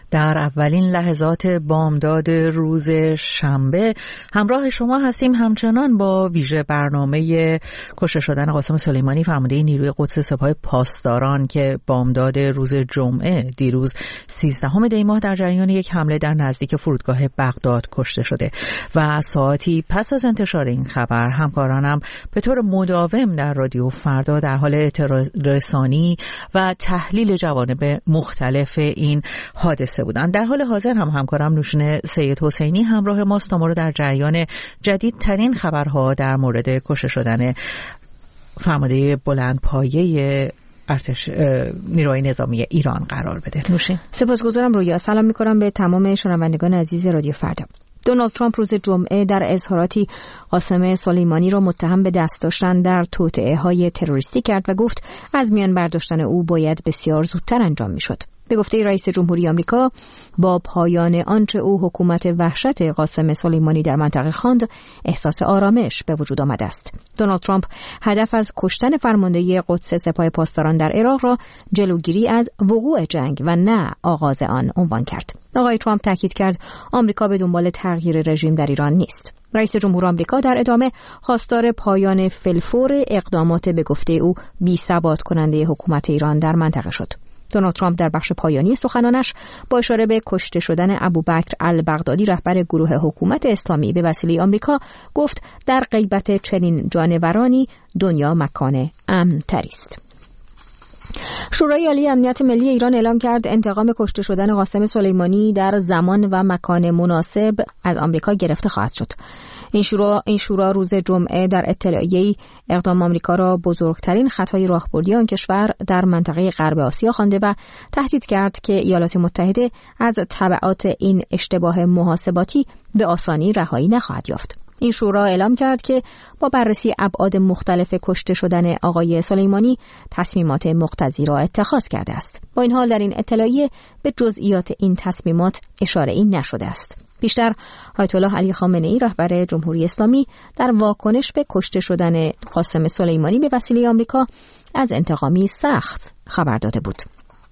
در اولین لحظات بامداد روز شنبه همراه شما هستیم، همچنان با ویژه برنامه کشته شدن قاسم سلیمانی، فرمانده نیروی قدس سپاه پاسداران که بامداد روز جمعه دیروز 13 دی ماه در جریان یک حمله در نزدیک فرودگاه بغداد کشته شده و ساعتی پس از انتشار این خبر همکارانم به طور مداوم در رادیو فردا در حال اطلاع رسانی و تحلیل جوانب مختلف این حادثه بودند. در حال حاضر هم همکارم نوشین سید حسینی همراه ماست تا ما رو در جریان جدیدترین خبرها در مورد کشته شدن فرمانده بلندپایه ارتش نیروهای نظامی ایران قرار بده. نوشین. سپاسگزارم رویا. سلام می‌کنم به تمام شنوندگان عزیز رادیو فردا. دونالد ترامپ روز جمعه در اظهاراتی قاسم سلیمانی را متهم به دست داشتن در توطئه‌های تروریستی کرد و گفت از میان برداشتن او باید بسیار زودتر انجام می‌شد. به گفته رئیس جمهوری آمریکا، با پایان آنچه او حکومت وحشت قاسم سلیمانی در منطقه خواند، احساس آرامش به وجود آمده است. دونالد ترامپ هدف از کشتن فرمانده قدس سپاه پاسداران در عراق را جلوگیری از وقوع جنگ و نه آغاز آن عنوان کرد. آقای ترامپ تاکید کرد آمریکا به دنبال تغییر رژیم در ایران نیست. رئیس جمهور آمریکا در ادامه خواستار پایان فی‌الفور اقدامات به گفته او بی‌ثبات کننده حکومت ایران در منطقه شد. دونالد ترامپ در بخش پایانی سخنانش با اشاره به کشته شدن ابوبکر البغدادی رهبر گروه حکومت اسلامی به وسیله آمریکا گفت در غیبت چنین جانورانی دنیا مکان امن‌تری است. شورای عالی امنیت ملی ایران اعلام کرد انتقام کشته شدن قاسم سلیمانی در زمان و مکان مناسب از آمریکا گرفته خواهد شد. این شورا روز جمعه در اطلاعیه‌ای اقدام آمریکا را بزرگترین خطای راهبردی آن کشور در منطقه غرب آسیا خوانده و تهدید کرد که ایالات متحده از تبعات این اشتباه محاسباتی به آسانی رهایی نخواهد یافت. این شورا اعلام کرد که با بررسی ابعاد مختلف کشته شدن آقای سلیمانی تصمیمات مقتضی را اتخاذ کرده است. با این حال در این اطلاعیه به جزئیات این تصمیمات اشاره‌ای نشده است. بیشتر آیت الله علی خامنه‌ای رهبر جمهوری اسلامی در واکنش به کشته شدن قاسم سلیمانی به وسیله آمریکا از انتقامی سخت خبر داده بود.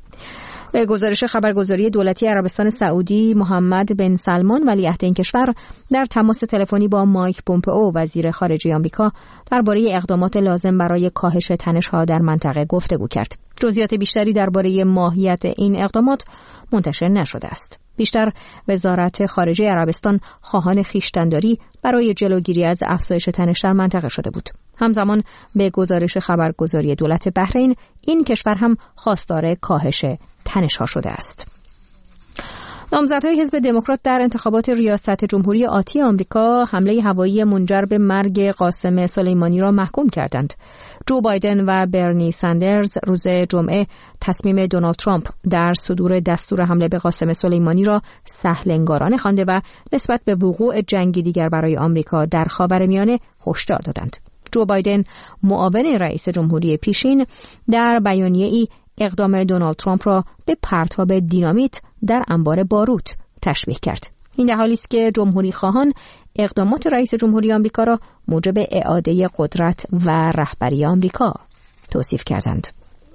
به گزارش خبرگزاری دولتی عربستان سعودی، محمد بن سلمان ولیعهد این کشور در تماس تلفنی با مایک پومپئو وزیر خارجه آمریکا درباره اقدامات لازم برای کاهش تنش‌ها در منطقه گفتگو کرد. جزئیات بیشتری درباره ماهیت این اقدامات منتشر نشده است. بیشتر وزارت خارجه عربستان خواهان خویشتن‌داری برای جلوگیری از افزایش تنش در منطقه شده بود. همزمان به گزارش خبرگزاری دولت بحرین این کشور هم خواستار کاهش تنش‌ها شده است. نامزدهای حزب دموکرات در انتخابات ریاست جمهوری آتی آمریکا حمله هوایی منجر به مرگ قاسم سلیمانی را محکوم کردند. جو بایدن و برنی ساندرز روز جمعه تصمیم دونالد ترامپ در صدور دستور حمله به قاسم سلیمانی را سهل‌انگارانه خوانده و نسبت به وقوع جنگی دیگر برای آمریکا در خاورمیانه هشدار دادند. جو بایدن معاون رئیس جمهوری پیشین در بیانیه‌ای اقدام دونالد ترامپ را به پرتاب دینامیت در انبار باروت تشبیه کرد. این در حالی است که جمهوری خواهان اقدامات رئیس جمهوری آمریکا را موجب اعاده قدرت و رهبری آمریکا توصیف کردند.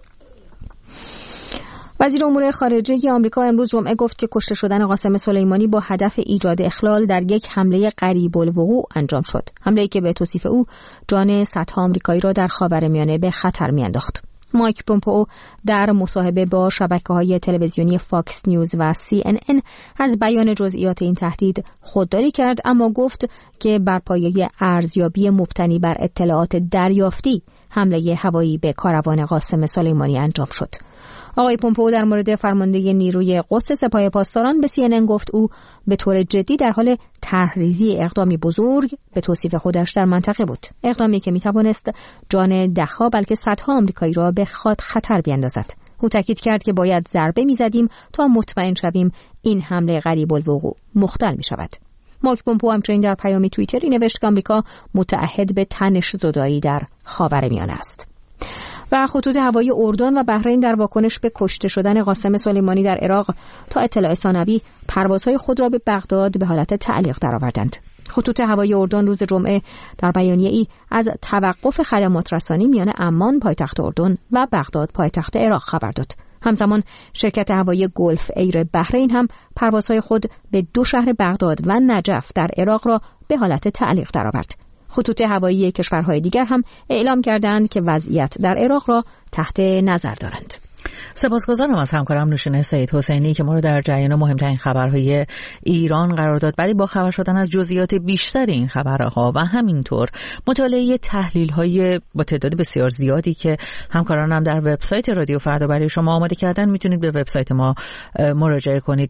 وزیر امور خارجه آمریکا امروز جمعه گفت که کشته شدن قاسم سلیمانی با هدف ایجاد اخلال در یک حمله قریب الوقوع انجام شد. حمله‌ای که به توصیف او جان صدها آمریکایی را در خاورمیانه به خطر میانداخت. مایک پومپئو در مصاحبه با شبکه‌های تلویزیونی فاکس نیوز و CNN از بیان جزئیات این تهدید خودداری کرد، اما گفت که بر پایه ارزیابی مبتنی بر اطلاعات دریافتی حمله هوایی به کاروان قاسم سلیمانی انجام شد. آقای پومپئو در مورد فرمانده نیروی قدس سپاه پاسداران به CNN گفت او به طور جدی در حال طرح‌ریزی اقدامی بزرگ به توصیف خودش در منطقه بود. اقدامی که میتوانست جان ده‌ها بلکه صدها آمریکایی را به خطر بیاندازد. او تاکید کرد که باید ضربه می‌زدیم تا مطمئن شویم این حمله قریب الوقوع مختل می‌شود. مایک پومپئو همچنین در پیامی توییتری نوشت که آمریکا متعهد به تنش زدایی در خاورمیانه است. و خطوط هوایی اردن و بحرین در واکنش به کشته شدن قاسم سلیمانی در عراق تا اطلاع ثانوی پروازهای خود را به بغداد به حالت تعلیق درآوردند. خطوط هوایی اردن روز جمعه در بیانیه‌ای از توقف خدمات رسانی میان عمان پایتخت اردن و بغداد پایتخت عراق خبر داد. همزمان شرکت هوایی گلف ایر بحرین هم پروازهای خود به 2 شهر بغداد و نجف در عراق را به حالت تعلیق درآورد. خطوط هوایی کشورهای دیگر هم اعلام کردند که وضعیت در عراق را تحت نظر دارند. سپاسگزارم از همکارم نوشین سید حسینی که ما رو در جریان مهمترین خبرهای ایران قرار داد. برای با خبر شدن از جزئیات بیشتر این خبرها و همینطور مطالعه تحلیل‌های با تعداد بسیار زیادی که همکارانم در وبسایت رادیو فردا برای شما آماده کردن، میتونید به وبسایت ما مراجعه کنید.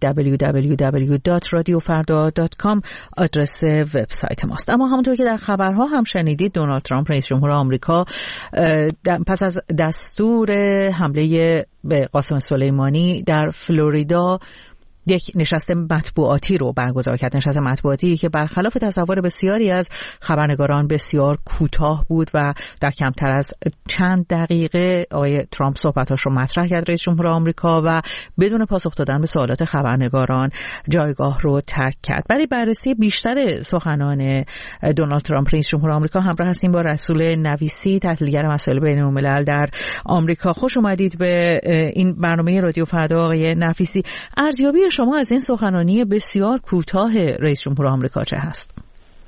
www.radiofarda.com آدرس وبسایت ماست. اما همونطور که در خبرها هم شنیدید، دونالد ترامپ رئیس جمهور آمریکا پس از دستور حمله به قاسم سلیمانی در فلوریدا یک نشست مطبوعاتی رو برگزار کرد. نشست مطبوعاتی که برخلاف تصور بسیاری از خبرنگاران بسیار کوتاه بود و در کمتر از چند دقیقه آقای ترامپ صحبتاش رو مطرح کرد، رئیس جمهور آمریکا، و بدون پاسخ دادن به سوالات خبرنگاران جایگاه رو ترک کرد. برای بررسی بیشتر سخنان دونالد ترامپ رئیس جمهور آمریکا همراه هستیم با رسول نویسی، تحلیلگر مسائل بین‌الملل در آمریکا. خوش اومدید به این برنامه رادیو فردا آقای نفیسی. ارزیابی شما از این سخنرانی بسیار کوتاه رئیس جمهور آمریکا چه هست؟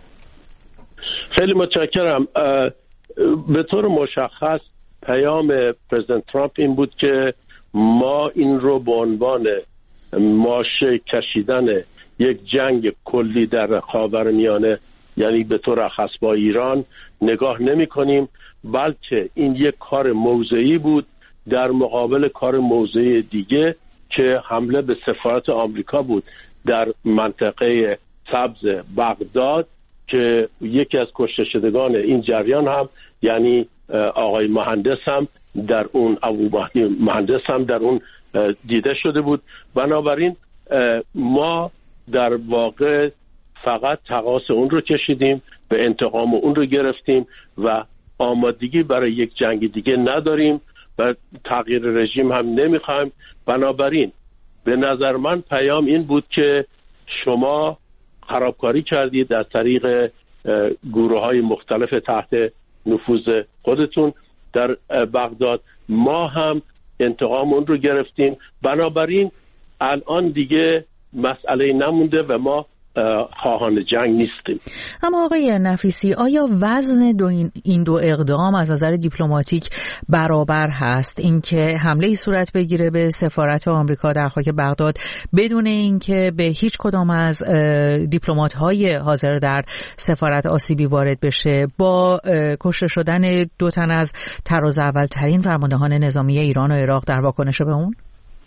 خیلی متشکرم. به طور مشخص پیام پرزیدنت ترامپ این بود که ما این رو به عنوان ماشه کشیدن یک جنگ کلی در خاورمیانه، یعنی به طور خاص با ایران، نگاه نمی کنیم، بلکه این یک کار موضعی بود در مقابل کار موضعی دیگه که حمله به سفارت آمریکا بود در منطقه سبز بغداد که یکی از کشته شدگان این جریان هم یعنی آقای مهندس هم در اون مهندس هم در اون دیده شده بود. بنابراین ما در واقع فقط تقاص اون رو کشیدیم، به انتقام اون رو گرفتیم و آمادگی برای یک جنگ دیگه نداریم و تغییر رژیم هم نمیخوایم. بنابراین به نظر من پیام این بود که شما خرابکاری کردید از طریق گروه‌های مختلف تحت نفوذ خودتون در بغداد، ما هم انتقام اون رو گرفتیم، بنابراین الان دیگه مسئله نمونده و ما خواهان جنگ نیستیم. اما آقای نفیسی، آیا وزن این دو اقدام از نظر دیپلماتیک برابر هست؟ اینکه حمله صورت بگیره به سفارت آمریکا در خاک بغداد بدون اینکه به هیچ کدام از دیپلمات‌های حاضر در سفارت آسیبی وارد بشه، با کشته شدن 2 تن از طراز اولترین فرماندهان نظامی ایران و عراق در واکنش به اون؟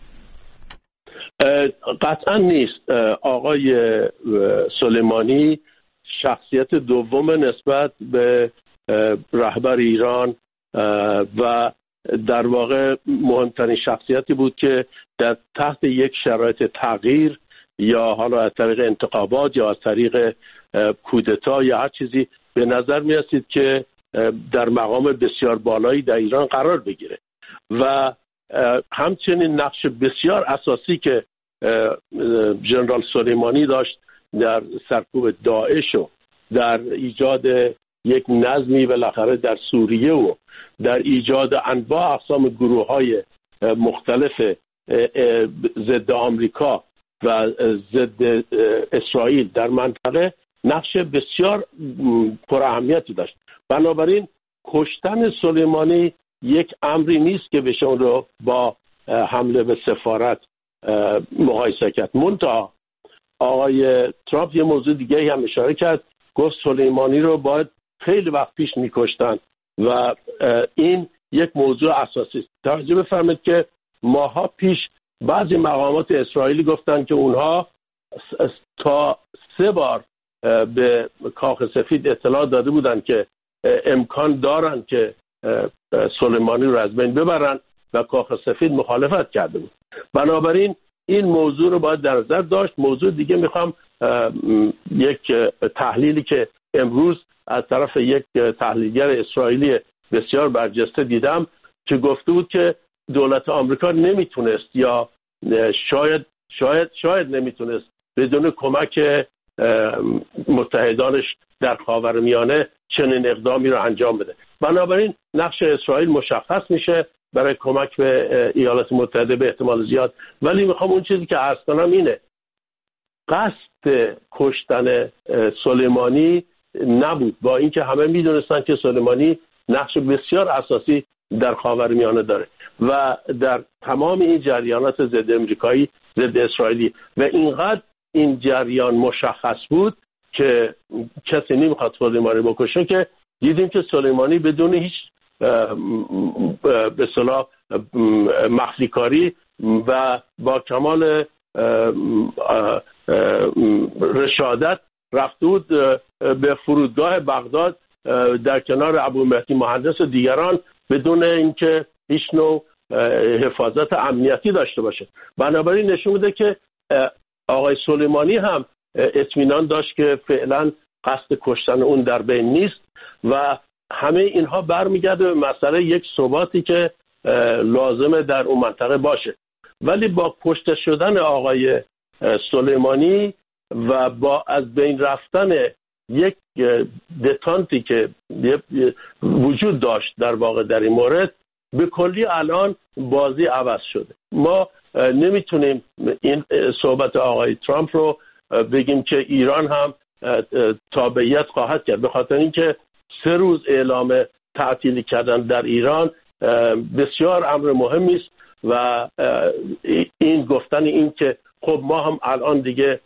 قطعا نیست. آقای سلیمانی شخصیت دوم نسبت به رهبر ایران و در واقع مهمترین شخصیتی بود که در تحت یک شرایط تغییر یا حالا از طریق انتخابات یا از طریق کودتا یا هر چیزی به نظر می رسید که در مقام بسیار بالایی در ایران قرار بگیره و همچنین نقش بسیار اساسی که ژنرال سلیمانی داشت در سرکوب داعش و در ایجاد یک نظمی بالاخره در سوریه و در ایجاد انواع اقسام گروه‌های مختلف ضد آمریکا و ضد اسرائیل در منطقه نقش بسیار پر اهمیتی داشت. بنابراین کشتن سلیمانی یک امری نیست که بشه اون رو با حمله به سفارت مقایسه کرد. منتها آقای ترامپ یه موضوع دیگه هم اشاره کرد، گفت سلیمانی رو باید خیلی وقت پیش می‌کشتن و این یک موضوع اساسی است. توجه بفرمایید که ماها پیش بعضی مقامات اسرائیلی گفتن که اونها تا 3 بار به کاخ سفید اطلاع داده بودن که امکان دارن که سلیمانی رو از بین ببرن و کاخ سفید مخالفت کرده بود. بنابراین این موضوع رو باید در نظر داشت. موضوع دیگه میخوام یک تحلیلی که امروز از طرف یک تحلیلگر اسرائیلی بسیار برجسته دیدم که گفته بود که دولت آمریکا نمیتونست یا شاید نمیتونست بدون کمک متحدانش در خاورمیانه چنین اقدامی رو انجام بده. بنابراین نقش اسرائیل مشخص میشه برای کمک به ایالات متحده به احتمال زیاد. ولی میخوام اون چیزی که عرض کنم اینه، قصد کشتن سلیمانی نبود، با اینکه همه میدونستن که سلیمانی نقش بسیار اساسی در خاورمیانه داره و در تمام این جریانات ضد امریکایی، ضد اسرائیلی، و اینقدر این جریان مشخص بود که کسی نمیخواد سلیمانی بکشه که دیدیم که سلیمانی بدون هیچ به اصطلاح مخفی کاری و با کمال رشادت رفته بود به فرودگاه بغداد در کنار ابو مهدی مهندس و دیگران بدون اینکه هیچ نوع حفاظت امنیتی داشته باشه. بنابراین نشون میده که آقای سلیمانی هم اطمینان داشت که فعلا قصد کشتن اون در بین نیست و همه اینها برمیگرده به مسئله یک ثباتی که لازمه در اون منطقه باشه. ولی با کشته شدن آقای سلیمانی و با از بین رفتن یک دتانتی که وجود داشت در واقع در این مورد، به کلی الان بازی عوض شده. ما نمیتونیم این صحبت آقای ترامپ رو بگیم که ایران هم تابعیت خواهد کرد، به خاطر اینکه 3 روز اعلام تعطیلی کردن در ایران بسیار امر مهمی است و این گفتن این که خب ما هم الان دیگه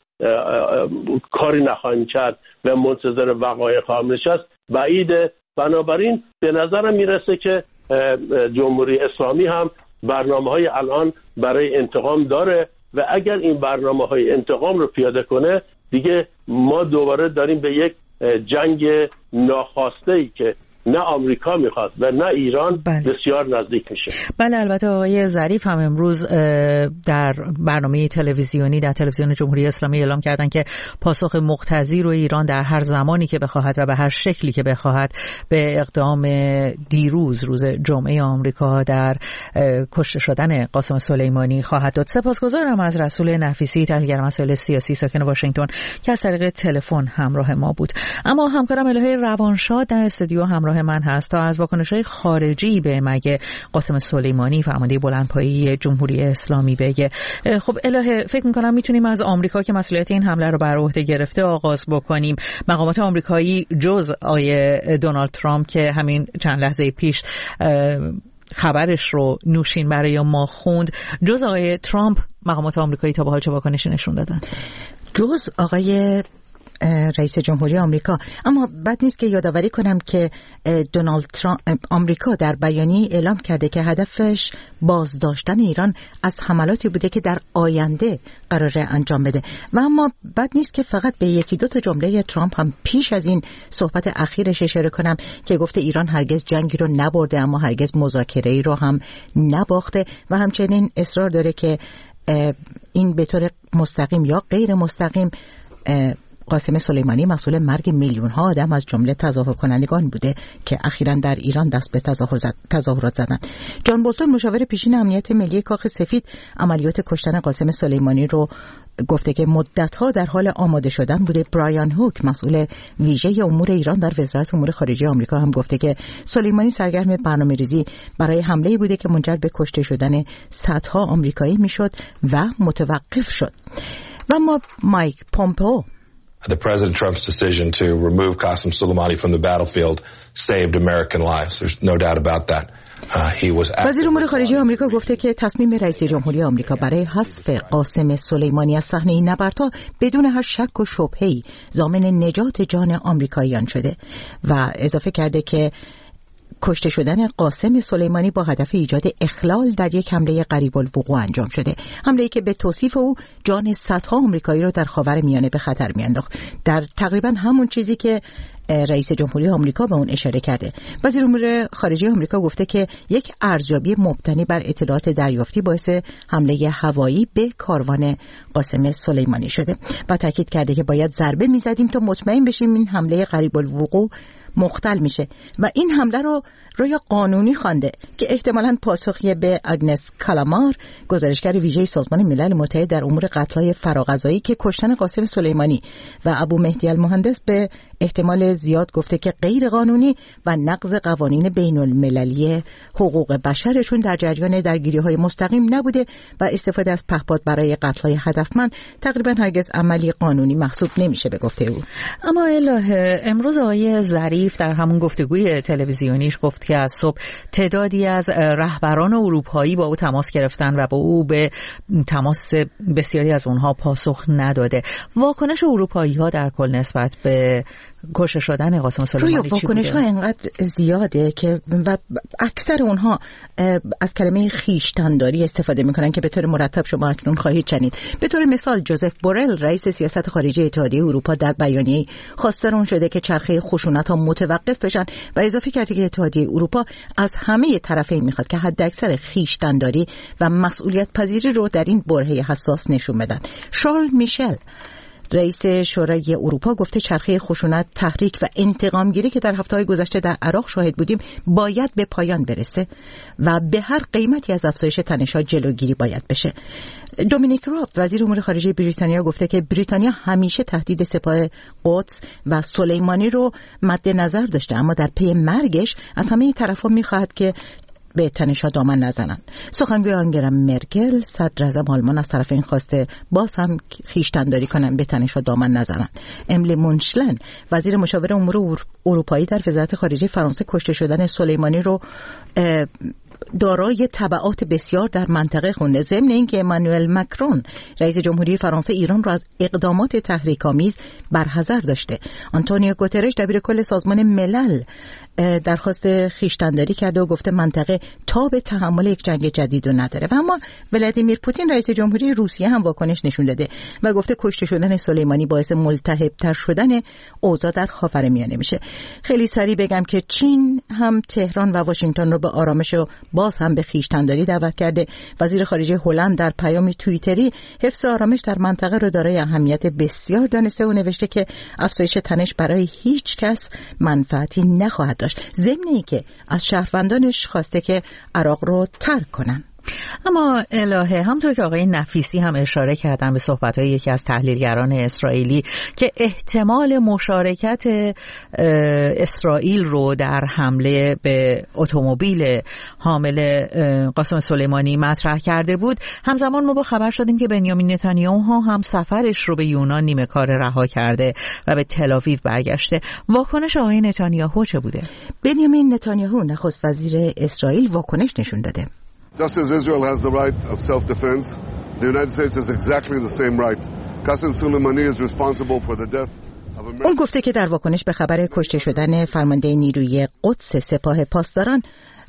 کاری نخواهیم کرد و منتظر وقایع خواهیم نشست بعیده. بنابراین به نظرم میرسه که جمهوری اسلامی هم برنامه‌های الان برای انتقام داره و اگر این برنامه‌های انتقام رو پیاده کنه دیگه ما دوباره داریم به یک جنگ ناخواسته‌ای که نه آمریکا میخواد و نه ایران بسیار نزدیک میشه. بله، البته آقای ظریف هم امروز در برنامه تلویزیونی در تلویزیون جمهوری اسلامی اعلام کردن که پاسخ مقتضی رو ایران در هر زمانی که بخواهد و به هر شکلی که بخواهد به اقدام دیروز روز جمعه آمریکا در کشته شدن قاسم سلیمانی خواهد داد. سپاسگزارم از رسول نفیسی، تحلیلگر مسائل سیاسی ساکن واشنگتن که از طریق تلفن همراه ما بود. اما همکارم الهه روانشاد در استودیو همراه من هست تا از واکنش‌های خارجی به مرگ قاسم سلیمانی فرمانده بلندپایه جمهوری اسلامی بگه. خب الهه، فکر می‌کنم میتونیم از آمریکا که مسئولیت این حمله رو بر عهده گرفته آغاز بکنیم. مقامات آمریکایی جز آقای دونالد ترامپ که همین چند لحظه پیش خبرش رو نوشین برای ما خوند، جز آقای ترامپ مقامات آمریکایی تا به حال چه واکنشی نشون دادن؟ جز آقای رئیس جمهوری آمریکا. اما بد نیست که یادآوری کنم که دونالد ترامپ آمریکا در بیانیه اعلام کرده که هدفش بازداشتن ایران از حملاتی بوده که در آینده قراره انجام بده. و اما بد نیست که فقط به یکی دو تا جمله ترامپ هم پیش از این صحبت اخیرش اشاره کنم که گفته ایران هرگز جنگی رو نبرده اما هرگز مذاکره‌ای رو هم نباخته و همچنین اصرار داره که این به طور مستقیم یا غیر مستقیم قاسم سلیمانی مسئول مرگ میلیون‌ها آدم از جمله تظاهر کنندگان بوده که اخیراً در ایران دست به تظاهرات زدن. جان بولتون مشاور پیشین امنیت ملی کاخ سفید عملیات کشتن قاسم سلیمانی رو گفته که مدت‌ها در حال آماده شدن بوده. برایان هوک مسئول ویژه امور ایران در وزارت امور خارجه آمریکا هم گفته که سلیمانی سرگرم برنامه‌ریزی برای حمله‌ای بوده که منجر به کشته شدن صدها آمریکایی میشد و متوقف شد. و ما مایک پومپئو The President Trump's decision to remove Qasem Soleimani from the battlefield saved American lives. There's no doubt about that. وزیر امور خارجه آمریکا گفته که تصمیم رئیس جمهوری آمریکا برای حذف قاسم سلیمانی از صحنه این نبردها بدون هر شک و شبهه‌ای ضامن نجات جان آمریکاییان شده و اضافه کرده که کشته شدن قاسم سلیمانی با هدف ایجاد اخلال در یک حمله قریب الوقوع انجام شده، حمله‌ای که به توصیف او جان صدها آمریکایی را در خاورمیانه به خطر میانداخت، در تقریبا همون چیزی که رئیس جمهوری آمریکا به اون اشاره کرده. وزیر امور خارجه آمریکا گفته که یک ارزیابی مبتنی بر اطلاعات دریافتی باعث حمله هوایی به کاروان قاسم سلیمانی شده و تاکید کرده که باید ضربه می‌زدیم تا مطمئن بشیم این حمله قریب الوقوع مختل میشه و این حمله رو رو یا قانونی خوانده که احتمالاً پاسخی به آگنس کالامار، گزارشگر ویژه سازمان ملل متحد در امور قتل‌های فراغذایی که کشتن قاسم سلیمانی و ابو مهدی المهندس به احتمال زیاد گفته که غیر قانونی و نقض قوانین بین المللی حقوق بشرشون در جریان درگیری‌های مستقیم نبوده و استفاده از پهپاد برای قتل‌های هدفمند تقریباً هرگز عملی قانونی محسوب نمیشه به گفته او. اما الهه امروز آقای ظریف در همون گفتگوی تلویزیونیش گفت که از صبح تعدادی از رهبران اروپایی با او تماس گرفتن و با او به تماس بسیاری از اونها پاسخ نداده. واکنش اروپایی‌ها در کل نسبت به کشته شدن قاسم سلیمانی چی بوده؟ واکنش‌ها اینقدر زیاده که و اکثر اونها از کلمه خویشتن‌داری استفاده می‌کنن که به طور مرتب شما اکنون خواهید شنید. به طور مثال جوزف بورل رئیس سیاست خارجی اتحادیه اروپا در بیانیه‌ای خواستار اون شده که چرخه خشونت‌ها متوقف بشن و اضافه کرده که اتحادیه اروپا از همه طرفین می‌خواد که حداکثر خویشتن‌داری و مسئولیت پذیری رو در این برهه حساس نشون بدن. شارل میشل رئیس شورای اروپا گفته چرخه خشونت، تحریک و انتقامگیری که در هفته‌های گذشته در عراق شاهد بودیم باید به پایان برسه و به هر قیمتی از افزایش تنش‌ها جلوگیری باید بشه. دومینیک راب وزیر امور خارجه بریتانیا گفته که بریتانیا همیشه تهدید سپاه قدس و سلیمانی رو مد نظر داشته، اما در پی مرگش از همه طرف‌ها می‌خواهد که به تنش‌ها دامن نزنند. سخنگوی آنگلا مرکل صدر اعظم آلمان از طرف این خواسته باز هم خویشتن‌داری کنند به تنش‌ها دامن نزنند. امیلی مونشلن وزیر مشاور امور اروپایی در وزارت خارجه فرانسه کشته شدن سلیمانی رو دارای تبعات بسیار در منطقه خونده، ضمن اینکه امانوئل مکرون رئیس جمهوری فرانسه ایران را از اقدامات تحریک‌آمیز برحذر داشته. آنتونیو گوترش دبیرکل سازمان ملل درخواست خویشتن‌داری کرده و گفته منطقه تاب تحمل یک جنگ جدید رو نداره. و اما ولادیمیر پوتین رئیس جمهوری روسیه هم واکنش نشون داده و گفته کشته شدن سلیمانی باعث ملتهب‌تر شدن اوضاع در خاورمیانه میشه. خیلی سریع بگم که چین هم تهران و واشنگتن رو به آرامش و باز هم به خویشتن‌داری دعوت کرده. وزیر خارجه هلند در پیامی توییتری حفظ آرامش در منطقه رو دارای اهمیت بسیار دانسته و نوشته که افزایش تنش برای هیچ کس منفعتی نخواهد داشت، ضمن اینکه از شهروندانش خواسته که عراق رو ترک کنن. اما الهه همونطور که آقای نفیسی هم اشاره کردن به صحبت‌های یکی از تحلیلگران اسرائیلی که احتمال مشارکت اسرائیل رو در حمله به اتومبیل حامل قاسم سلیمانی مطرح کرده بود، همزمان ما با خبر شدیم که بنیامین نتانیاهو هم سفرش رو به یونان نیمه کار رها کرده و به تل‌آویو برگشته. واکنش آقای نتانیاهو چه بوده؟ بنیامین نتانیاهو نخست وزیر اسرائیل واکنش نشون داده. Just as Israel has the right of self-defense, the United States has exactly the same right. Qasem Soleimani is responsible for the death of American. اون گفته که در واکنش به خبر کشته شدن فرمانده نیروی قدس سپاه پاسداران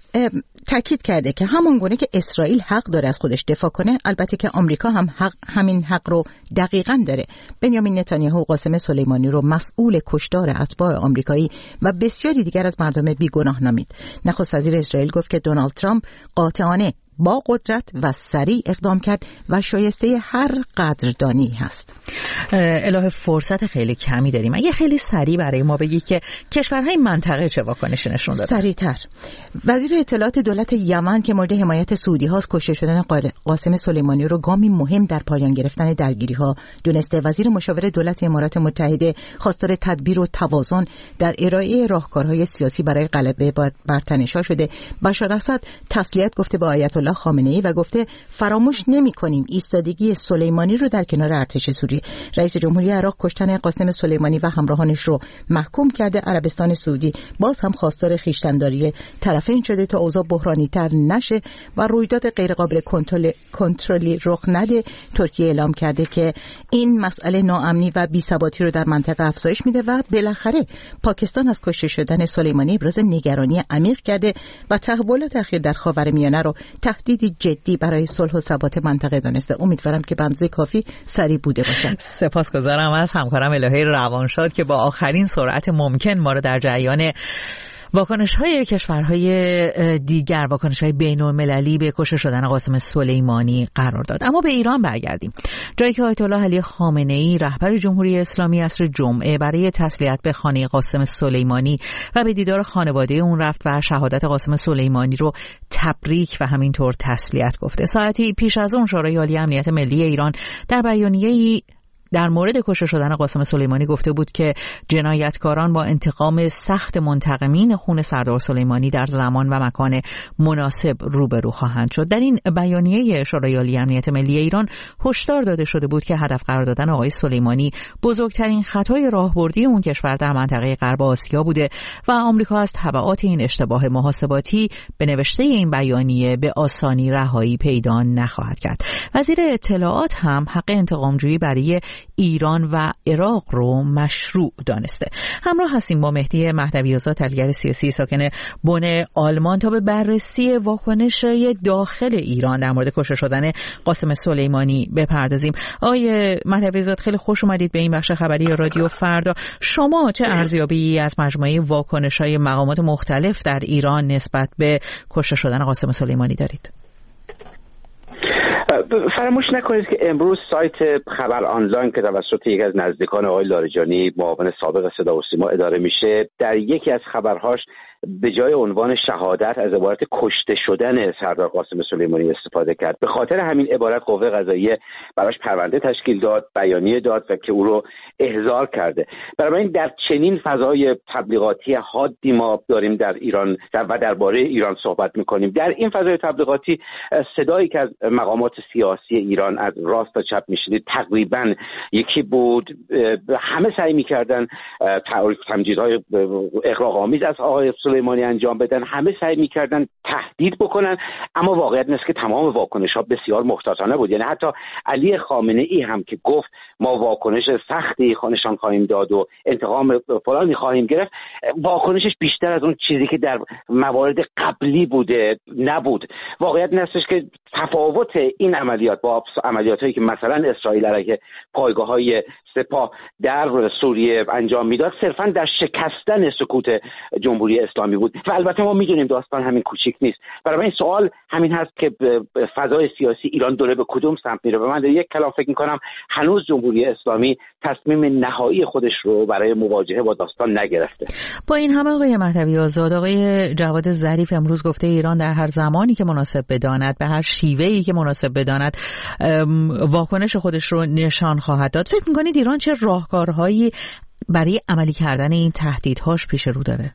تاکید کرده که همان گونه که اسرائیل حق داره از خودش دفاع کنه، البته که آمریکا هم همین حق رو دقیقاً داره. بنیامین نتانیاهو قاسم سلیمانی رو مسئول کشتار اتباع آمریکایی و بسیاری دیگر از مردم بیگناه نامید. نخست وزیر اسرائیل گفت که دونالد ترامپ قاطعانه با قدرت و سریع اقدام کرد و شایسته هر قدردانی هست. الهه فرصت خیلی کمی داریم، اگه خیلی سریع برای ما بگی که کشورهای منطقه چه واکنشی نشون دادن؟ سریع‌تر. وزیر اطلاعات دولت یمن که مورد حمایت سعودی هاست کشته شدن قاسم سلیمانی رو گامی مهم در پایان گرفتن درگیری ها دونسته. وزیر مشاور دولت امارات متحده خواستار تدبیر و توازن در ارائه راهکارهای سیاسی برای غلبه بر تنش‌ها شده. بشار اسد تسلیت گفته به آیت الله خامنه‌ای و گفته فراموش نمی‌کنیم ایستادگی سلیمانی رو در کنار ارتش سوریه. رئیس جمهوری عراق کشتن قاسم سلیمانی و همراهانش رو محکوم کرده. عربستان سعودی باز هم خواستار خویشتن‌داری طرفین شده تا اوضاع بحرانی‌تر نشه و رویداد غیرقابل کنترلی رخ نده. ترکیه اعلام کرده که این مسئله ناامنی و بی‌ثباتی رو در منطقه افزایش میده و بالاخره پاکستان از کشته شدن سلیمانی ابراز نگرانی عمیق کرده و تحولات اخیر در خاورمیانه رو تهدیدی جدی برای صلح و ثبات منطقه دانسته. امیدوارم که به اندازه کافی سریع بوده باشد. سپاسگزارم از همکارم الهه روانشاد که با آخرین سرعت ممکن ما رو در جریان واکنش‌های کشورهای دیگر، واکنش‌های بین‌المللی به کشته شدن قاسم سلیمانی قرار داد. اما به ایران برگردیم، جایی که آیت الله علی خامنه‌ای رهبر جمهوری اسلامی عصر جمعه برای تسلیت به خانه قاسم سلیمانی و به دیدار خانواده اون رفت و شهادت قاسم سلیمانی رو تبریک و همینطور تسلیت گفته. ساعتی پیش از اون شورای عالی امنیت ملی ایران در بیانیه‌ای در مورد کشته شدن قاسم سلیمانی گفته بود که جنایتکاران با انتقام سخت منتقمین خون سردار سلیمانی در زمان و مکان مناسب روبرو خواهند شد. در این بیانیه شورای عالی امنیت ملی ایران هشدار داده شده بود که هدف قرار دادن آقای سلیمانی بزرگترین خطای راهبردی اون کشور در منطقه غرب آسیا بوده و آمریکا از تبعات این اشتباه محاسباتی به نوشته این بیانیه به آسانی رهایی پیدا نخواهد کرد. وزیر اطلاعات هم حق انتقامجویی برای ایران و عراق رو مشروع دانسته. همراه هستیم با مهدی مهدوی‌آزاد، تحلیلگر سیاسی ساکن بن آلمان، تا به بررسی واکنش داخل ایران در مورد کشته شدن قاسم سلیمانی بپردازیم. آقای مهدوی‌آزاد، خیلی خوش اومدید به این بخش خبری رادیو فردا. شما چه ارزیابی از مجموعه واکنش‌های مقامات مختلف در ایران نسبت به کشته شدن قاسم سلیمانی دارید؟ فراموش نکنید که امروز سایت خبر آنلاین که توسط یکی از نزدیکان آقای لاریجانی، معاون سابق صدا و سیما اداره میشه، در یکی از خبرهاش به جای عنوان شهادت از عبارت کشته شدن سردار قاسم سلیمانی استفاده کرد. به خاطر همین عبارت قوه قضاییه براش پرونده تشکیل داد، بیانیه داد و که او رو احضار کرده. برای این در چنین فضای تبلیغاتی حادی ما داریم در ایران و درباره ایران صحبت میکنیم. در این فضای تبلیغاتی صدایی که از مقامات سیاسی ایران از راست تا چپ میشنید تقریبا یکی بود. همه سعی میکردن تمجیدهای اغراق‌آمیز از آقای سلیمانی انجام بدن، همه سعی میکردن تهدید بکنن، اما واقعیت نیست که تمام واکنش‌ها بسیار محتاطانه بود. یعنی حتی علی خامنه‌ای هم که گفت ما واکنش سختی نشان خواهیم داد و انتقام فلانی خواهیم گرفت، واکنشش بیشتر از اون چیزی که در موارد قبلی بوده نبود. واقعیت نیست که تفاوت این عملیات با عملیاتایی که مثلا اسرائیل علیه پایگاه‌های سپاه در سوریه انجام میداد صرفاً در شکستن سکوت جمهوری اسلامی بود و البته ما میدونیم داستان همین کوچیک نیست. برای این سوال همین هست که فضای سیاسی ایران داره به کدوم سمت میره و من در یک کلام فکر میکنم هنوز جمهوری اسلامی تصمیم نهایی خودش رو برای مواجهه با داستان نگرفته. با این همه آقای مهدوی‌آزاد، آقای جواد ظریف امروز گفته ایران در هر زمانی که مناسب بداند، به هر شیوهی که مناسب بداند، واکنش خودش رو نشان خواهد داد. فکر میکنید ایران چه راهکارهایی برای عملی کردن این تهدیدهاش پیش رو داره؟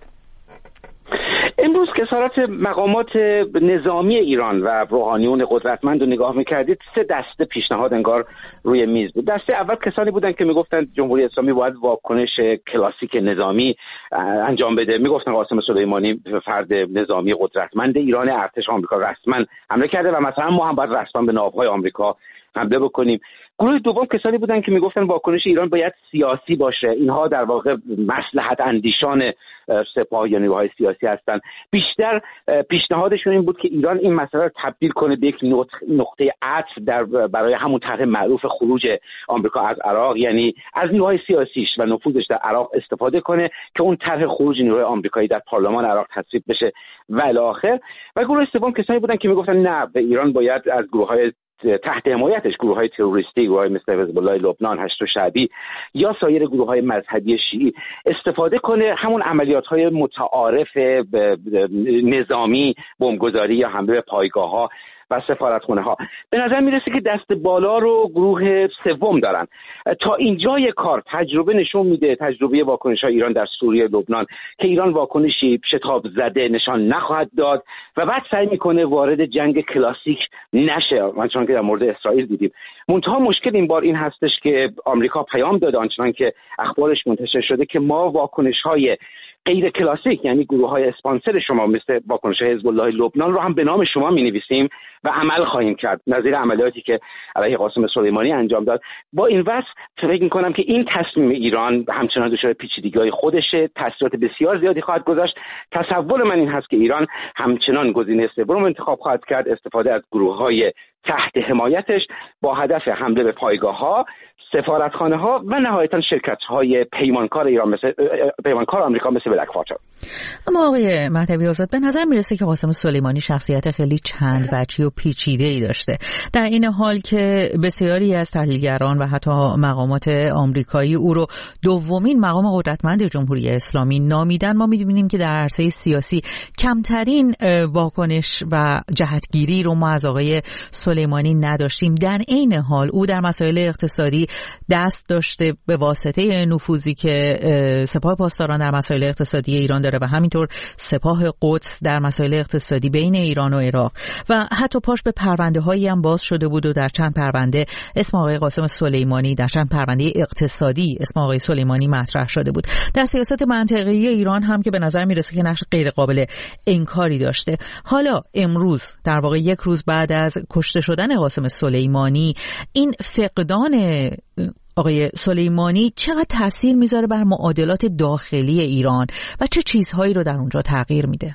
امروز که کسارت مقامات نظامی ایران و روحانیون قدرتمند رو نگاه میکردید، سه دسته پیشنهاد انگار روی میز بود. دسته اول کسانی بودن که میگفتن جمهوری اسلامی باید واکنش کلاسیک نظامی انجام بده. میگفتن قاسم سلیمانی فرد نظامی قدرتمند ایران، ارتش آمریکا رسما حمله کرده و مثلا ما هم باید رسما به ناوهای آمریکا حمله بکنیم. گروه دوم کسانی بودن که میگفتن واکنش ایران باید سیاسی باشه. اینها در واقع مصلحت اندیشان سپاه یا نیروهای سیاسی هستند. بیشتر پیشنهادشون این بود که ایران این مسئله رو تبدیل کنه به یک نقطه عطف برای همون طرح معروف خروج آمریکا از عراق، یعنی از نیروهای سیاسیش و نفوذش در عراق استفاده کنه که اون طرح خروج نیروهای آمریکایی در پارلمان عراق تصویب بشه و الی آخر. و گروه سوم کسانی بودن که میگفتن نه، به ایران باید از گروه‌های تحت حمایتش، گروه‌های تروریستی، گروه‌های مثل حزب الله لبنان، هشت شعبی یا سایر گروه‌های مذهبی شیعی استفاده کنه، همون عملیات‌های متعارف نظامی، بمبگذاری یا حمله به پایگاه‌ها و سفارتخانه‌ها. به نظر میرسه که دست بالا رو گروه سوم دارن. تا اینجای کار تجربه نشون میده، تجربه واکنش‌های ایران در سوریه، لبنان، که ایران واکنشی شتاب زده نشان نخواهد داد و بعد سعی میکنه وارد جنگ کلاسیک نشه، آنچنان که در مورد اسرائیل دیدیم. منتها مشکل این بار این هستش که آمریکا پیام داده، آنچنان که اخبارش منتشر شده، که ما واکنش‌های غیر کلاسیک، یعنی گروه‌های اسپانسر شما مثل واکنش حزب الله لبنان رو هم به نام شما می‌نویسیم و عمل خواهیم کرد، نظیر عملیاتی که علیه قاسم سلیمانی انجام داد. با این وصف فکر می‌کنم که این تصمیم ایران همچنان دچار پیچیدگی‌های خودشه، تاثیرات بسیار زیادی خواهد گذاشت. تصور من این هست که ایران همچنان گزینه سوم انتخاب خواهد کرد، استفاده از گروه‌های تحت حمایتش با هدف حمله به پایگاه‌ها، سفارتخانه ها و نهایتا شرکت های پیمانکار ایران مثل پیمانکار آمریکا مثل بلک واتر. اما آقای مهدوی آزاد، به نظر میرسه که قاسم سلیمانی شخصیت خیلی چند وجهی و پیچیده‌ای داشته، در این حال که بسیاری از تحلیلگران و حتی مقامات آمریکایی او رو دومین مقام قدرتمند جمهوری اسلامی نامیدن. ما می‌بینیم که در عرصه سیاسی کمترین واکنش و جهتگیری رو ما از آقای سلیمانی نداشتیم. در عین حال او در مسائل اقتصادی دست داشته به واسطه نفوذی که سپاه پاسداران در مسائل اقتصادی ایران داره و همینطور سپاه قدس در مسائل اقتصادی بین ایران و عراق، و حتی پاش به پرونده هایی هم باز شده بود و در چند پرونده اسم آقای قاسم سلیمانی، در چند پرونده اقتصادی اسم آقای سلیمانی مطرح شده بود. در سیاست منطقه‌ای ایران هم که به نظر میرسه که نقش غیر قابل انکاری داشته. حالا امروز در واقع یک روز بعد از کشته شدن قاسم سلیمانی، این فقدان آقای سلیمانی چقدر تأثیر میذاره بر معادلات داخلی ایران و چه چیزهایی رو در اونجا تغییر میده؟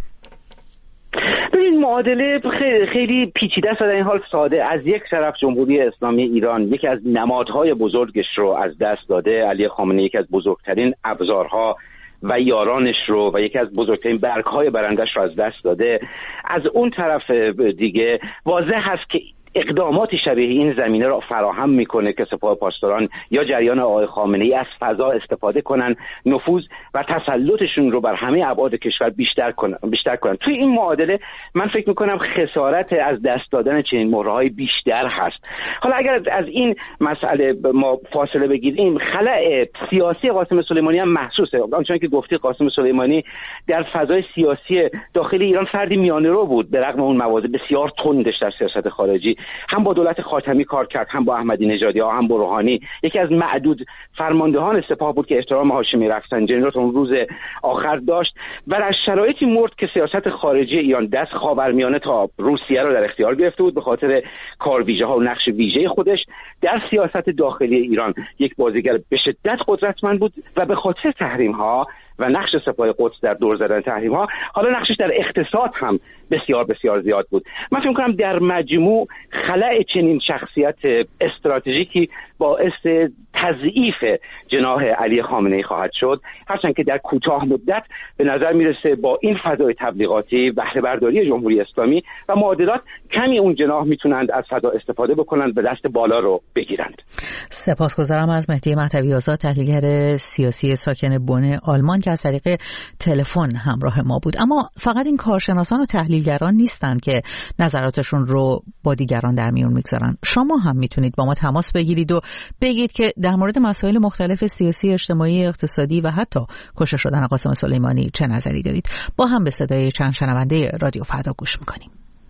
این معادله خیلی پیچیده است. در این حال ساده، از یک طرف جمهوری اسلامی ایران یکی از نمادهای بزرگش رو از دست داده، علی خامنه‌ای یکی از بزرگترین ابزارها و یارانش رو و یکی از بزرگترین برگ‌های برندش رو از دست داده. از اون طرف دیگه واضح هست که اقداماتی شبیه این زمینه را فراهم میکنه که سپاه پاسداران یا جریان آقای خامنه‌ای از فضا استفاده کنن، نفوذ و تسلطشون رو بر همه ابعاد کشور بیشتر کنن. توی این معادله من فکر میکنم خسارت از دست دادن چنین مهره‌های بیشتر هست. حالا اگر از این مسئله ما فاصله بگیریم، خلأ سیاسی قاسم سلیمانی هم محسوسه. آنچنان که گفتی قاسم سلیمانی در فضای سیاسی داخل ایران فردی میانه‌رو بود، به رغم اون مواضع بسیار تندش در سیاست خارجی. هم با دولت خاتمی کار کرد، هم با احمدی نژادی ها، هم با روحانی. یکی از معدود فرماندهان سپاه بود که احترام هاشمی رفسنجانی رو اون روز آخر داشت و در شرایطی مرد که سیاست خارجی ایران دست خاورمیانه تا روسیه رو در اختیار گرفته بود به خاطر کارویژه ها و نقش ویژه خودش. در سیاست داخلی ایران یک بازیگر به شدت قدرتمند بود و به خاطر تحریم ها و نقش سپاه قدس در دور زدن تحریم ها، حالا نقشش در اقتصاد هم بسیار بسیار زیاد بود. من فکر می‌کنم در مجموع خلأ چنین شخصیت استراتژیکی باعث تضعیف جناح علی خامنه‌ای خواهد شد، هرچند که در کوتاه مدت به نظر میرسه با این فضای تبلیغاتی، بهره برداری جمهوری اسلامی و معادلات، کمی اون جناح میتونند از فضا استفاده بکنند و دست بالا رو بگیرند. سپاسگزارم از مهدی مهدوی آزاد، تحلیلگر سیاسی ساکن بن آلمان که از طریق تلفن همراه ما بود. اما فقط این کارشناسان و تحلیلگران نیستند که نظراتشون رو با دیگران در میون میگذارن. شما هم میتونید با ما تماس بگیرید و بگید که در مورد مسائل مختلف سیاسی، اجتماعی، اقتصادی و حتی کشته شدن قاسم سلیمانی چه نظری دارید. با هم به صدای چند شنونده رادیو فردا گوش میکنیم.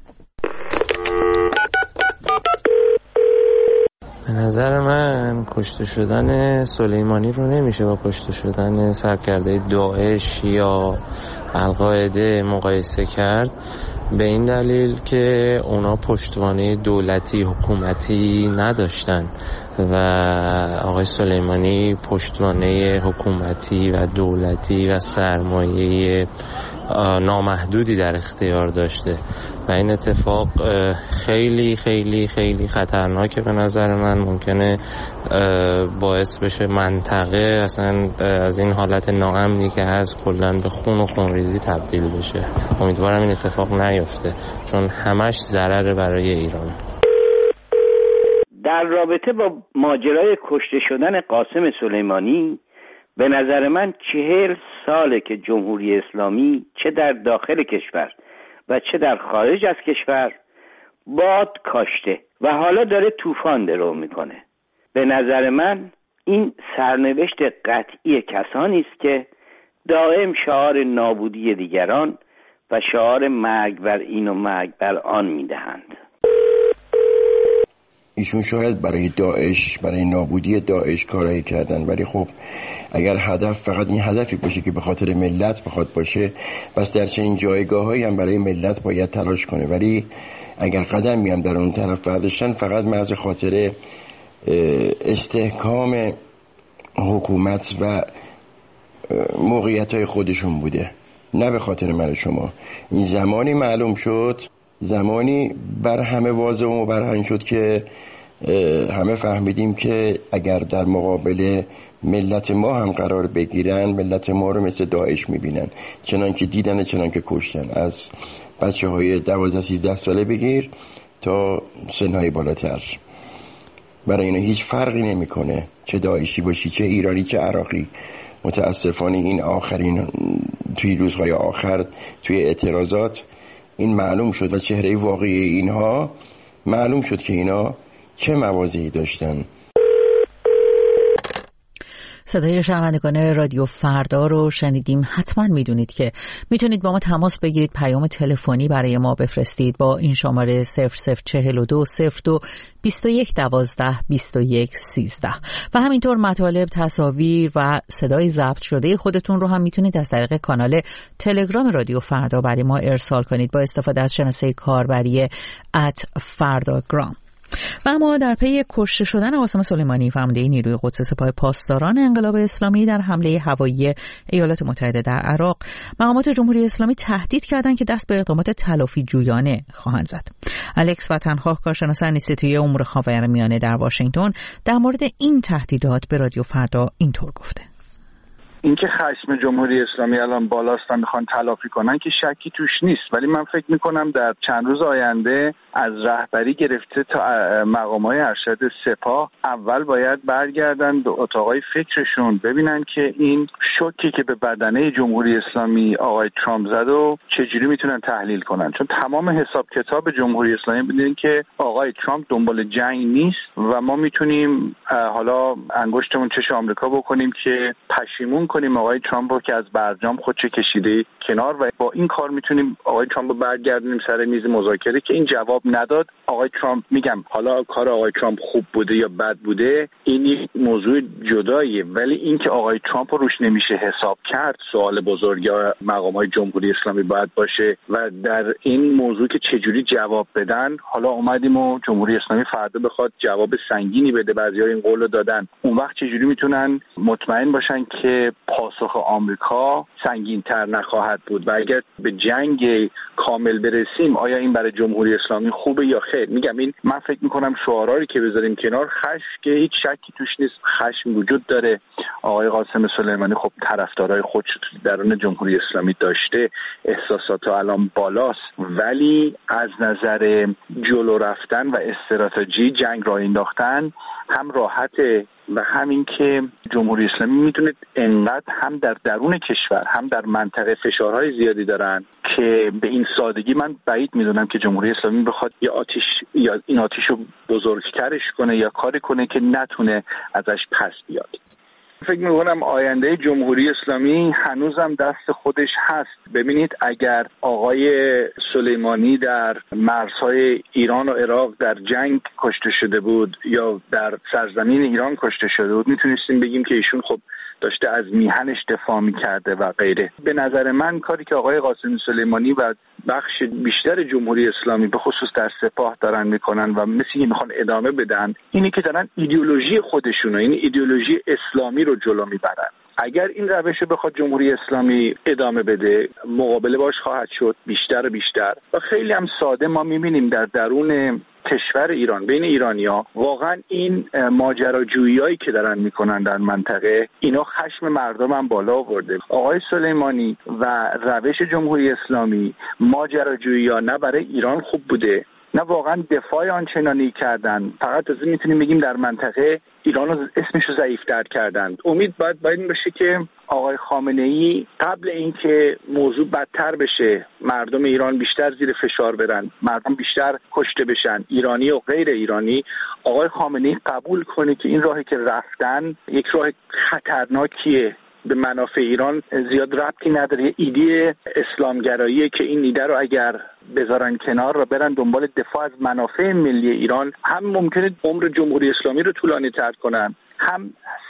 به نظر من کشته شدن سلیمانی رو نمیشه با کشته شدن سرکرده داعش یا القاعده مقایسه کرد، به این دلیل که اونا پشتوانه دولتی حکومتی نداشتن و آقای سلیمانی پشتوانه حکومتی و دولتی و سرمایه نامحدودی در اختیار داشته و این اتفاق خیلی خیلی خیلی خطرناکه. به نظر من ممکنه باعث بشه منطقه اصلا از این حالت ناامنی که هست کلاً به خون و خونریزی تبدیل بشه. امیدوارم این اتفاق نیفته چون همش ضرره برای ایران. در رابطه با ماجرای کشته شدن قاسم سلیمانی، به نظر من 40 ساله که جمهوری اسلامی چه در داخل کشور و چه در خارج از کشور باد کاشته و حالا داره طوفان درو میکنه. به نظر من این سرنوشت قطعی کسانی است که دائم شعار نابودی دیگران و شعار مرگ بر این و مرگ بر آن میدهند. ایشون شاید برای داعش، برای نابودی داعش کارایی کردن، ولی خب اگر هدف فقط این هدفی باشه که به خاطر ملت بخواد باشه، پس در چنین جایگاهایی هم برای ملت باید تلاش کنه. ولی اگر قدم میام در اون طرف برداشتن، فقط محض خاطر استحکام حکومت و موقعیت‌های خودشون بوده، نه به خاطر من و شما. این زمانی معلوم شد، زمانی بر همه واضح و مبرهن شد که همه فهمیدیم که اگر در مقابل ملت ما هم قرار بگیرن، ملت ما رو مثل داعش میبینن، چنان که دیدن چنان که کشتن. از بچه های 12-13 ساله بگیر تا سنهای بالاتر، برای اینا هیچ فرقی نمیکنه چه داعشی باشی، چه ایرانی، چه عراقی. متاسفانه این آخرین توی روزهای آخر توی اعتراضات این معلوم شد و چهره واقعی اینها معلوم شد که اینا چه مواضعی داشتن. صدای شنوندگان رادیو فردا رو شنیدیم. حتما میدونید که میتونید با ما تماس بگیرید، پیام تلفنی برای ما بفرستید با این شماره 0042 02 21 12 21 13 و همینطور مطالب، تصاویر و صدای ضبط شده خودتون رو هم میتونید از طریق کانال تلگرام رادیو فردا برای ما ارسال کنید با استفاده از شناسه کاربری @فرداگرام. و اما در پی کشته شدن قاسم سلیمانی، فرمانده نیروی قدس سپاه پاسداران انقلاب اسلامی در حمله هوایی ایالات متحده در عراق، مقامات جمهوری اسلامی تهدید کردند که دست به اقدامات تلافی جویانه خواهند زد. الکس وطنخواه، کارشناس انستیتوی امور خاورمیانه در واشنگتن، در مورد این تهدیدات به رادیو فردا اینطور گفته: اینکه خشم جمهوری اسلامی الان بالاست و میخوان تلافی کنن که شکی توش نیست، ولی من فکر میکنم در چند روز آینده از رهبری گرفته تا مقامات ارشد سپاه اول باید برگردن به اتاقای فکرشون، ببینن که این شوکی که به بدنه جمهوری اسلامی آقای ترامپ زد و چجوری میتونن تحلیل کنن. چون تمام حساب کتاب جمهوری اسلامی بدونین که آقای ترامپ دنبال جنگ نیست و ما میتونیم حالا انگشتمون چش آمریکا بکنیم که پشیمون کنیم آقای ترامپ رو که از برجام خودش کشیده کنار و با این کار میتونیم آقای ترامپ رو برگردونیم سر میز مذاکره که این جواب نداد. آقای ترامپ، میگم حالا کار آقای ترامپ خوب بوده یا بد بوده این یک موضوع جداییه، ولی این که آقای ترامپ رو روش نمیشه حساب کرد سوال بزرگی مقامات جمهوری اسلامی باید باشه و در این موضوع که چجوری جواب بدن. حالا اومدیم و جمهوری اسلامی فردا بخواد جواب سنگینی بده، بعضی‌ها این قول رو دادن، اون وقت چجوری میتونن مطمئن باشن که پاسخ آمریکا سنگین‌تر نخواهد بود و اگر به جنگ کامل برسیم آیا این برای جمهوری اسلامی خوبه یا خیر؟ میگم این من فکر میکنم شعارهایی که بذاریم کنار، خشم که هیچ شکی توش نیست، خشم وجود داره. آقای قاسم سلیمانی خب طرفدارای خودش تو درون جمهوری اسلامی داشته، احساسات الان بالاست، ولی از نظر جلو رفتن و استراتژی جنگ راه انداختن هم راحته و همین که جمهوری اسلامی میتونه انقدر هم در درون کشور هم در منطقه فشارهای زیادی دارن که به این سادگی من بعید میدونم که جمهوری اسلامی بخواد یا این آتیش رو بزرگترش کنه یا کاری کنه که نتونه ازش پس بیاد. فکر میکنم آینده جمهوری اسلامی هنوزم دست خودش هست. ببینید اگر آقای سلیمانی در مرزهای ایران و عراق در جنگ کشته شده بود یا در سرزمین ایران کشته شده بود میتونستیم بگیم که ایشون خب داشته از میهنش دفاع میکرده و غیره. به نظر من کاری که آقای قاسم سلیمانی و بخش بیشتر جمهوری اسلامی به خصوص در سپاه دارن میکنن و مثل که میخوان ادامه بدن اینی که دارن ایدئولوژی خودشونو، این ایدئولوژی اسلامی رو جلو میبرن. اگر این روش رو بخواد جمهوری اسلامی ادامه بده مقابله باش خواهد شد بیشتر و بیشتر و خیلی هم ساده ما میبینیم در درون کشور ایران بین ایرانی‌ها واقعا این ماجراجویی‌هایی که دارن میکنن در منطقه اینا خشم مردم هم بالا آورده. آقای سلیمانی و روش جمهوری اسلامی ماجراجویی‌ها نه برای ایران خوب بوده نه واقعا دفاع آنچنانی کردن، فقط از میتونیم بگیم در منطقه ایران رو اسمش رو ضعیف‌تر کردند. امید باید این باشه که آقای خامنه‌ای قبل اینکه موضوع بدتر بشه، مردم ایران بیشتر زیر فشار برن، مردم بیشتر کشته بشن، ایرانی و غیر ایرانی، آقای خامنه‌ای قبول کنه که این راهی که رفتن یک راه خطرناکیه، به منافع ایران زیاد ربطی نداره، ایده اسلامگراییه که این ایده رو اگر بذارن کنار و برن دنبال دفاع از منافع ملی ایران هم ممکنه عمر جمهوری اسلامی رو طولانی تر کنن، هم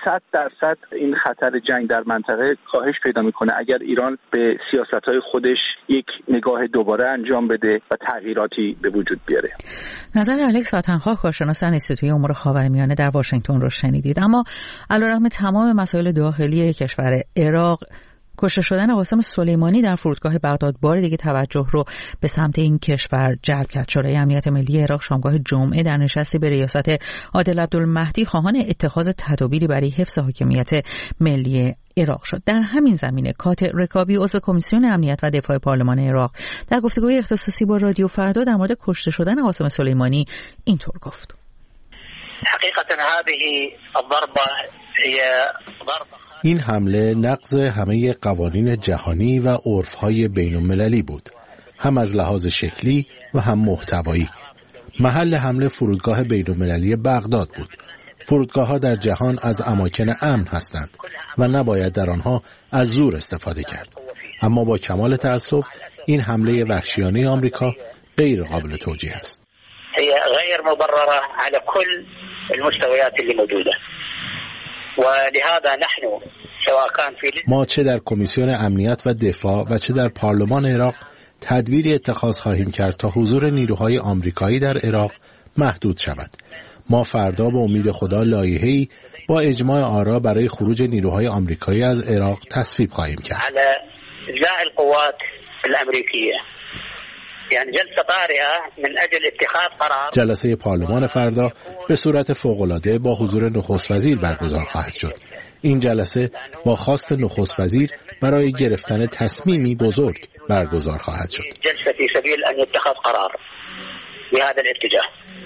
100% این خطر جنگ در منطقه کاهش پیدا میکنه اگر ایران به سیاست‌های خودش یک نگاه دوباره انجام بده و تغییراتی به وجود بیاره. نظر الکس وطنخواه، کارشناس انستیتوی امور خاورمیانه در واشنگتن رو شنیدید. اما علیرغم تمام مسائل داخلی کشور عراق کشته شدن قاسم سلیمانی در فرودگاه بغداد بار دیگه توجه رو به سمت این کشور جلب کرد. شورای امنیت ملی عراق شامگاه جمعه در نشستی به ریاست عادل عبدالمهدی خواهان اتخاذ تدابیری برای حفظ حاکمیت ملی عراق شد. در همین زمینه کات رکابی عضو کمیسیون امنیت و دفاع پارلمان عراق در گفتگوی اختصاصی با رادیو فردا در مورد کشته شدن قاسم سلیمانی اینطور گفت: حقیقتا هذه الضربه هي ضربه این حمله نقض همه قوانین جهانی و عرف‌های بین‌المللی بود، هم از لحاظ شکلی و هم محتوایی. محل حمله فرودگاه بین‌المللی بغداد بود. فرودگاه‌ها در جهان از اماکن امن هستند و نباید در آنها از زور استفاده کرد. اما با کمال تأسف این حمله وحشیانه آمریکا غیر قابل توجیه است. هي غير مبررة على كل المستويات اللي موجودة. ولهذا نحن سواء كان في ما چه در کمیسیون امنیت و دفاع و چه در پارلمان عراق تدبیری اتخاذ خواهیم کرد تا حضور نیروهای آمریکایی در عراق محدود شود. ما فردا به امید خدا لایحه‌ای با اجماع آرا برای خروج نیروهای آمریکایی از عراق تصویب خواهیم کرد. على إجلاء القوات الأمريكية. یعنی جلسه طارئه من اجل اتخاذ قرار. جلسه پارلمان فردا به صورت فوق‌العاده با حضور نخست وزیر برگزار خواهد شد. این جلسه با خواست نخست وزیر برای گرفتن تصمیمی بزرگ برگزار خواهد شد. جلسه فی سبیل ان يتخذ قرار بهذا الاتجاه.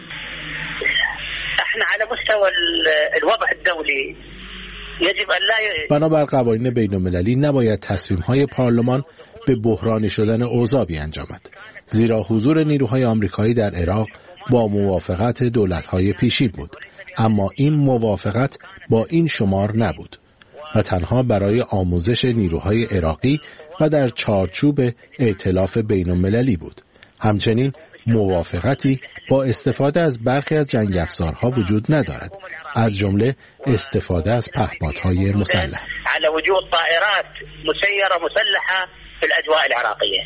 احنا على مستوى الوضع الدولي يجب ان لا بنابر قوانین بین‌المللی نباید تصمیم‌های پارلمان به بحرانی شدن اوضاع بیانجامد، زیرا حضور نیروهای آمریکایی در عراق با موافقت دولت‌های پیشین بود، اما این موافقت با این شمار نبود و تنها برای آموزش نیروهای عراقی و در چارچوب ائتلاف بین‌المللی بود. همچنین موافقتی با استفاده از برخی از جنگ افزارها وجود ندارد، از جمله استفاده از پهپادهای مسلح. على وجود طائرات مسيرة مسلحة في الأجواء العراقية.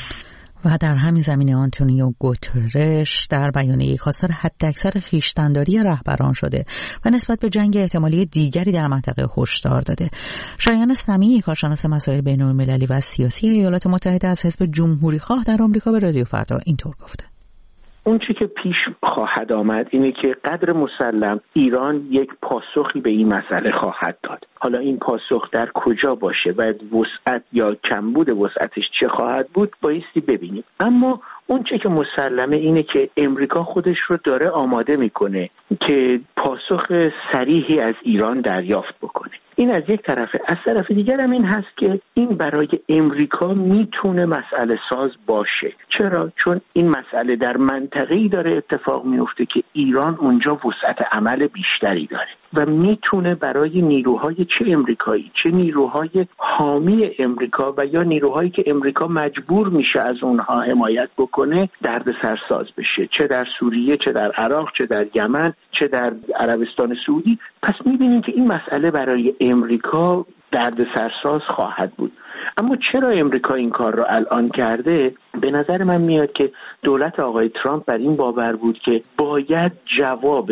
و در همین زمینه آنتونیو گوترش در بیانیه‌ای خواستار حداکثر خویشتن‌داری رهبران شده و نسبت به جنگ احتمالی دیگری در منطقه هشدار داده. شایان سمیعی کارشناس مسائل بین‌المللی و سیاسی ایالات متحده از حزب جمهوری‌خواه در آمریکا به رادیو فردا اینطور گفته: اون چی که پیش خواهد آمد اینه که قدر مسلم ایران یک پاسخی به این مسئله خواهد داد. حالا این پاسخ در کجا باشه و وسعت یا کمبود وسعتش چه خواهد بود بایستی ببینیم. اما اون چی که مسلمه اینه که امریکا خودش رو داره آماده میکنه که پاسخ صریحی از ایران دریافت بکنه. این از یک طرفه. از طرف دیگر هم این هست که این برای امریکا میتونه مسئله ساز باشه. چرا؟ چون این مسئله در منطقه‌ای داره اتفاق میفته که ایران اونجا وسعت عمل بیشتری داره و میتونه برای نیروهای چه امریکایی چه نیروهای حامی امریکا و یا نیروهایی که امریکا مجبور میشه از اونها حمایت بکنه دردسرساز بشه، چه در سوریه، چه در عراق، چه در یمن، چه در عربستان سعودی. پس میبینیم که این مسئله برای امریکا دردسرساز خواهد بود. اما چرا امریکا این کار را الان کرده؟ به نظر من میاد که دولت آقای ترامپ بر این باور بود که باید جواب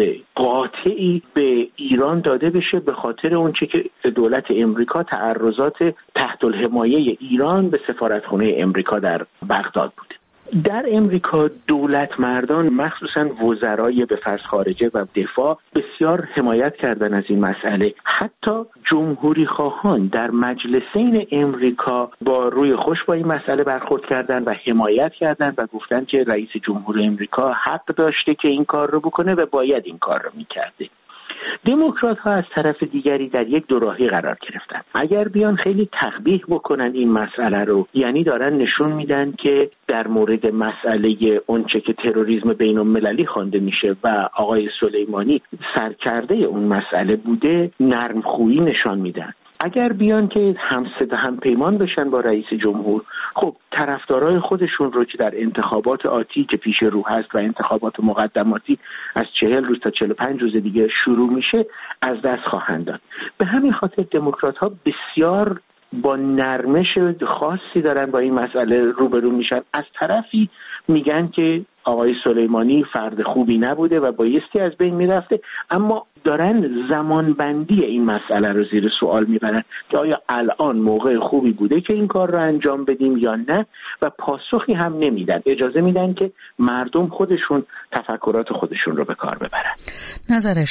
قاطعی به ایران داده بشه به خاطر اونچه که دولت امریکا تعرضات تحت الحمایه ایران به سفارتخانه امریکا در بغداد بوده. در امریکا دولت مردان مخصوصا وزرای به فرض خارجه و دفاع بسیار حمایت کردن از این مسئله. حتی جمهوری خواهان در مجلسین امریکا با روی خوش با این مسئله برخورد کردن و حمایت کردن و گفتن که رئیس جمهور امریکا حق داشته که این کار رو بکنه و باید این کار رو میکرده. دموکرات ها از طرف دیگری در یک دوراهی قرار گرفتن. اگر بیان خیلی تقبیح بکنن این مسئله رو، یعنی دارن نشون میدن که در مورد مسئله اونچه که تروریسم بین المللی خوانده میشه و آقای سلیمانی سرکرده اون مسئله بوده، نرمخویی نشان میدن. اگر بیان که هم پیمان بشن با رئیس جمهور، خب طرفدارای خودشون رو که در انتخابات آتی که پیش رو هست و انتخابات مقدماتی از 40 روز تا 45 روز دیگه شروع میشه از دست خواهند داد. به همین خاطر دموکرات ها بسیار با نرمش خاصی دارن با این مسئله روبرو میشن. از طرفی میگن که آقای سلیمانی فرد خوبی نبوده و بایستی از بین میرفته، اما دارن زمانبندی این مسئله رو زیر سوال میبرن که آیا الان موقع خوبی بوده که این کار رو انجام بدیم یا نه، و پاسخی هم نمیدن، اجازه میدن که مردم خودشون تفکرات خودشون رو به کار ببرن. نظر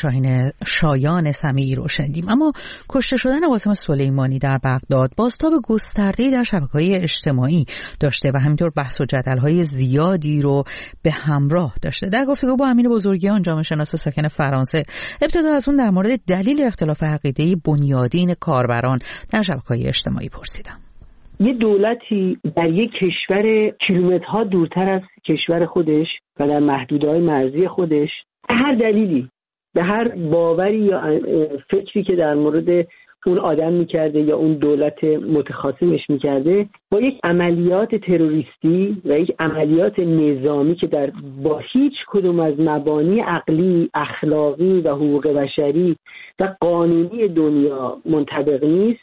شایان سمیعی رو شنیدیم. اما کشته شدن قاسم سلیمانی در بغداد بازتاب گسترده‌ای در شبکه‌های اجتماعی داشته و همینطور بحث و جدل‌های زیادی رو به همراه داشته. در گفتگو با امین بزرگیان، جامعه شناس ساکن فرانسه، ابتدا از اون در مورد دلیل اختلاف عقیده‌ای بنیادین کاربران در شبکه‌های اجتماعی پرسیدم. یه دولتی در یک کشور کیلومترها دورتر از کشور خودش و در محدوده‌های مرزی خودش به هر دلیلی، به هر باوری یا فکری که در مورد اون آدم میکرده یا اون دولت متخاصمش میکرده، با یک عملیات تروریستی و یک عملیات نظامی که با هیچ کدوم از مبانی عقلی، اخلاقی و حقوق بشری و قانونی دنیا منطبق نیست،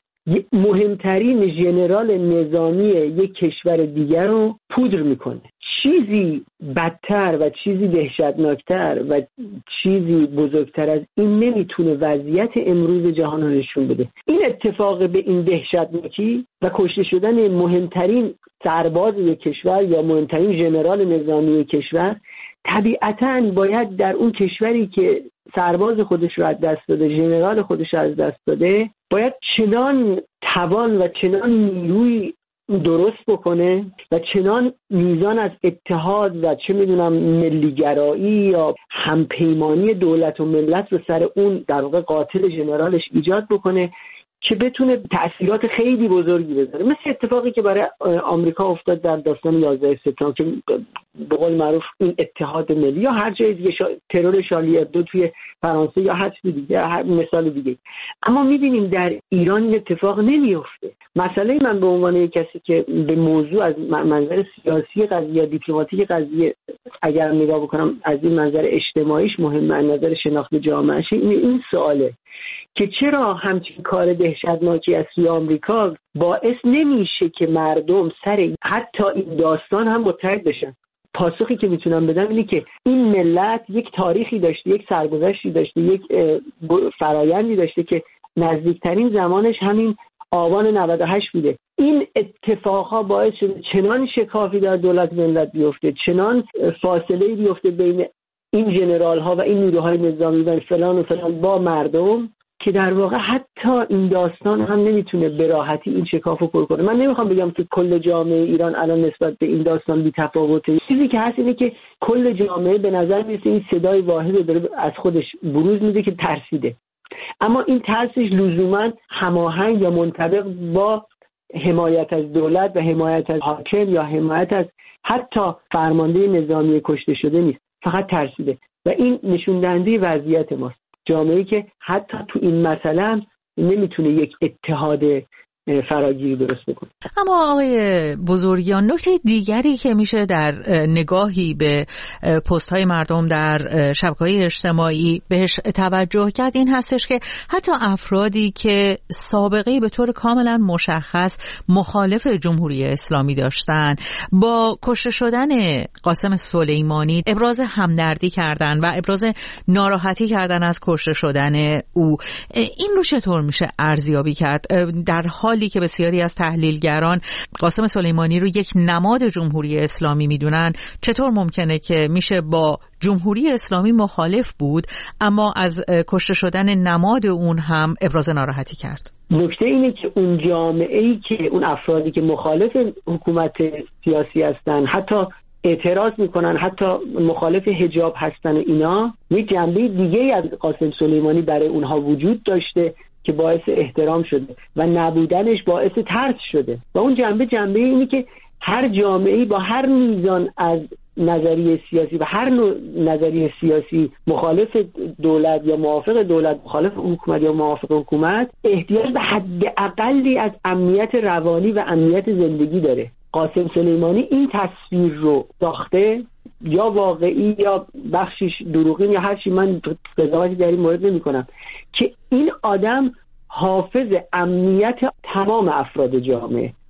مهمترین ژنرال نظامی یک کشور دیگر رو پودر میکنه. چیزی بدتر و چیزی دهشتناکتر و چیزی بزرگتر از این نمیتونه وضعیت امروز جهان رو نشون بده. این اتفاق به این دهشتناکی و کشته شدن مهمترین سرباز یک کشور یا مهمترین ژنرال نظامی یک کشور، طبیعتاً باید در اون کشوری که سرباز خودش رو از دست داده، ژنرال خودش رو از دست داده، باید چنان توان و چنان نیروی درست بکنه و چنان میزان از اتحاد و چه میدونم ملیگرایی یا همپیمانی دولت و ملت رو سر اون در واقع قاتل ژنرالش ایجاد بکنه که بتونه تأثیرات خیلی بزرگی بذاره، مثل اتفاقی که برای آمریکا افتاد در داستان 11 سپتامبر که به قول معروف این اتحاد ملی، یا هر جای دیگه ترور شارلی ابدو توی فرانسه یا هر چیز دیگه، هر مثال دیگه. اما می‌بینیم در ایران این اتفاق نمیفته. مسئله من به عنوان یک کسی که به موضوع از منظر سیاسی قضیه یا دیپلماتیک قضیه اگر نگاه بکنم، از این منظر اجتماعیش مهمه، از نظر شناخت جامعهش این سواله که چرا همچین کار دهشتناکی از سوی آمریکا باعث نمیشه که مردم سر حتی این داستان هم متحد بشن. پاسخی که میتونم بدم اینه که این ملت یک تاریخی داشته، یک سرگذشتی داشته، یک فرایندی داشته که نزدیکترین زمانش همین آبان 98 بوده. این اتفاقها باعث شده چنان شکافی در دولت ملت بیفته، چنان فاصله بیفته بین این ژنرال ها و این نیروهای نظامی و فلان و فلان با مردم که در واقع حتی این داستان هم نمیتونه به راحتی این شکاف رو پر کنه. من نمیخوام بگم که کل جامعه ایران الان نسبت به این داستان بی‌تفاوته. چیزی که هست اینه که کل جامعه به نظر میاد این صدای واحد داره از خودش بروز میده که ترسیده، اما این ترسش لزوما هماهنگ یا منطبق با حمایت از دولت و حمایت از حاکم یا حمایت از حتی فرمانده نظامی کشته شده نیست، فقط ترسیده. و این نشون دهنده وضعیت ماست، جامعه‌ای که حتی تو این مسئله نمیتونه یک اتحاد فراگیری درست بکنه. اما آقای بزرگیان، نکته دیگری که میشه در نگاهی به پست‌های مردم در شبکه‌های اجتماعی بهش توجه کرد این هستش که حتی افرادی که سابقه‌ای به طور کاملا مشخص مخالف جمهوری اسلامی داشتن، با کشته شدن قاسم سلیمانی ابراز همدردی کردن و ابراز ناراحتی کردن از کشته شدن او. این رو چطور میشه ارزیابی کرد در حالی که بسیاری از تحلیلگران قاسم سلیمانی رو یک نماد جمهوری اسلامی میدونن؟ چطور ممکنه که میشه با جمهوری اسلامی مخالف بود اما از کشته شدن نماد اون هم ابراز ناراحتی کرد؟ نکته اینه که اون جامعه‌ای که اون افرادی که مخالف حکومت سیاسی هستن، حتی اعتراض میکنن، حتی مخالف حجاب هستن، اینا یک جنبه دیگه از قاسم سلیمانی برای اونها وجود داشته که باعث احترام شده و نبودنش باعث ترس شده. و اون جنبه اینه که هر جامعه‌ای با هر میزان از نظریه سیاسی و هر نوع نظریه سیاسی مخالف دولت یا موافق دولت، مخالف حکومت یا موافق حکومت، احتیاج به حداقلی از امنیت روانی و امنیت زندگی داره. قاسم سلیمانی این تصویر رو ساخته، یا واقعی یا بخشش دروغین یا هر چی، من قضاوتی در این مورد نمی کنم، که این آدم حافظ امنیت تمام افراد جامعه،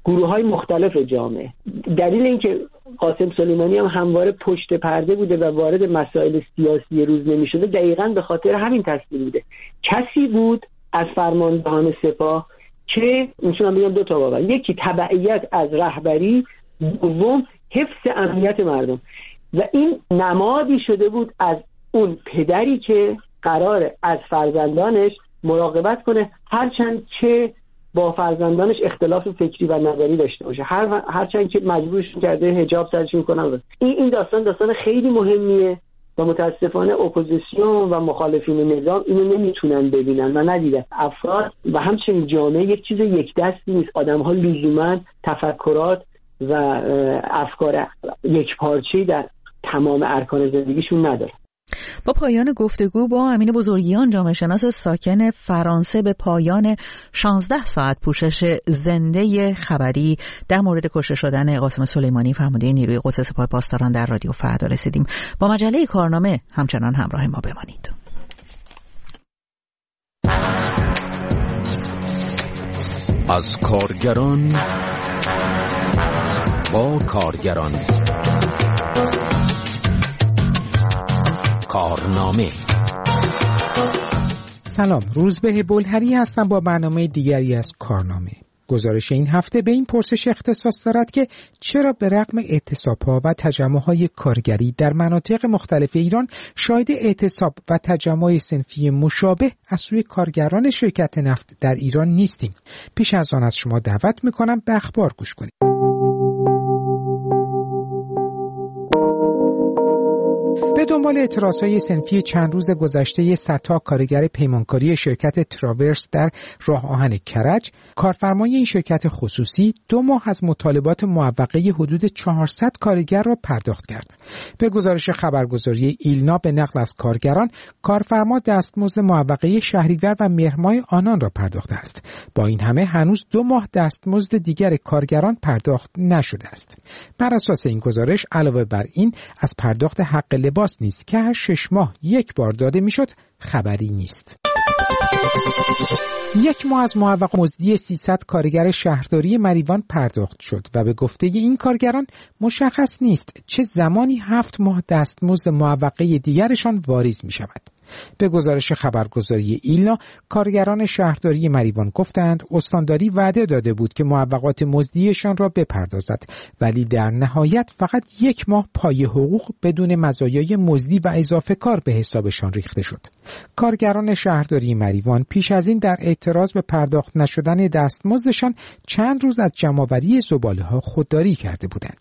گروه‌های مختلف جامعه. دلیل اینکه قاسم سلیمانی هم همواره پشت پرده بوده و وارد مسائل سیاسی روز نمی‌شده دقیقاً به خاطر همین تصمیم بوده. کسی بود از فرماندهان سپاه که میتونم بگم دو تا بابا، یکی تبعیت از رهبری، دوم حفظ امنیت مردم، و این نمادی شده بود از اون پدری که قراره از فرزندانش مراقبت کنه، هرچند که با فرزندانش اختلاف فکری و نظری داشته باشه، هرچند که مجبورشون کرده حجاب سرشون کنن. این داستان خیلی مهمیه و متاسفانه اپوزیسیون و مخالفین نظام اینو نمیتونن ببینن و ندیدن. افراد و همچنین جامعه یک چیز یک دستی نیست. آدم‌ها لزوما تفکرات و افکار یک پارچه‌ای در تمام ارکان زندگیشون نداره. با پایان گفتگو با امین بزرگیان، جامعه شناس ساکن فرانسه، به پایان 16 ساعت پوشش زنده خبری در مورد کشته شدن قاسم سلیمانی، فرمانده نیروی قدس سپاه پاسداران، در رادیو فردا رسیدیم. با مجله کارنامه همچنان همراه ما بمانید. از کارگران با کارگران، کارنامه. سلام، روزبه بلهری هستم با برنامه دیگری از کارنامه. گزارش این هفته به این پرسش اختصاص دارد که چرا به رغم اعتصاب‌ها و تجمع‌های کارگری در مناطق مختلف ایران شاهد اعتصاب و تجمع صنفی مشابه از سوی کارگران شرکت نفت در ایران نیستیم. پیش از آن از شما دعوت می‌کنم به اخبار گوش کنید. به دنبال اعتراضهای صنفی چند روز گذشته صدها کارگر پیمانکاری شرکت تراورس در راه آهن کرج، کارفرمای این شرکت خصوصی 2 ماه از مطالبات معوقه حدود 400 کارگر را پرداخت کرد. به گزارش خبرگزاری ایلنا به نقل از کارگران، کارفرما دستمزد معوقه شهریور و مهر ماه آنان را پرداخته است. با این همه هنوز 2 ماه دستمزد دیگر کارگران پرداخت نشده است. بر اساس این گزارش، علاوه بر این از پرداخت حق لباس نیست که هر 6 ماه یک بار داده میشد خبری نیست. 1 ماه از معوق مزدی 300 کارگر شهرداری مریوان پرداخت شد و به گفته این کارگران مشخص نیست چه زمانی 7 ماه دستمزد معوقه دیگرشان واریز می شود. به گزارش خبرگزاری ایلنا، کارگران شهرداری مریوان گفتند استانداری وعده داده بود که معوقات مزدیشان را بپردازد، ولی در نهایت فقط 1 ماه پای حقوق بدون مزایای مزدی و اضافه کار به حسابشان ریخته شد. کارگران شهرداری مریوان پیش از این در اعتراض به پرداخت نشدن دستمزدشان چند روز از جمع‌آوری زباله‌ها خودداری کرده بودند.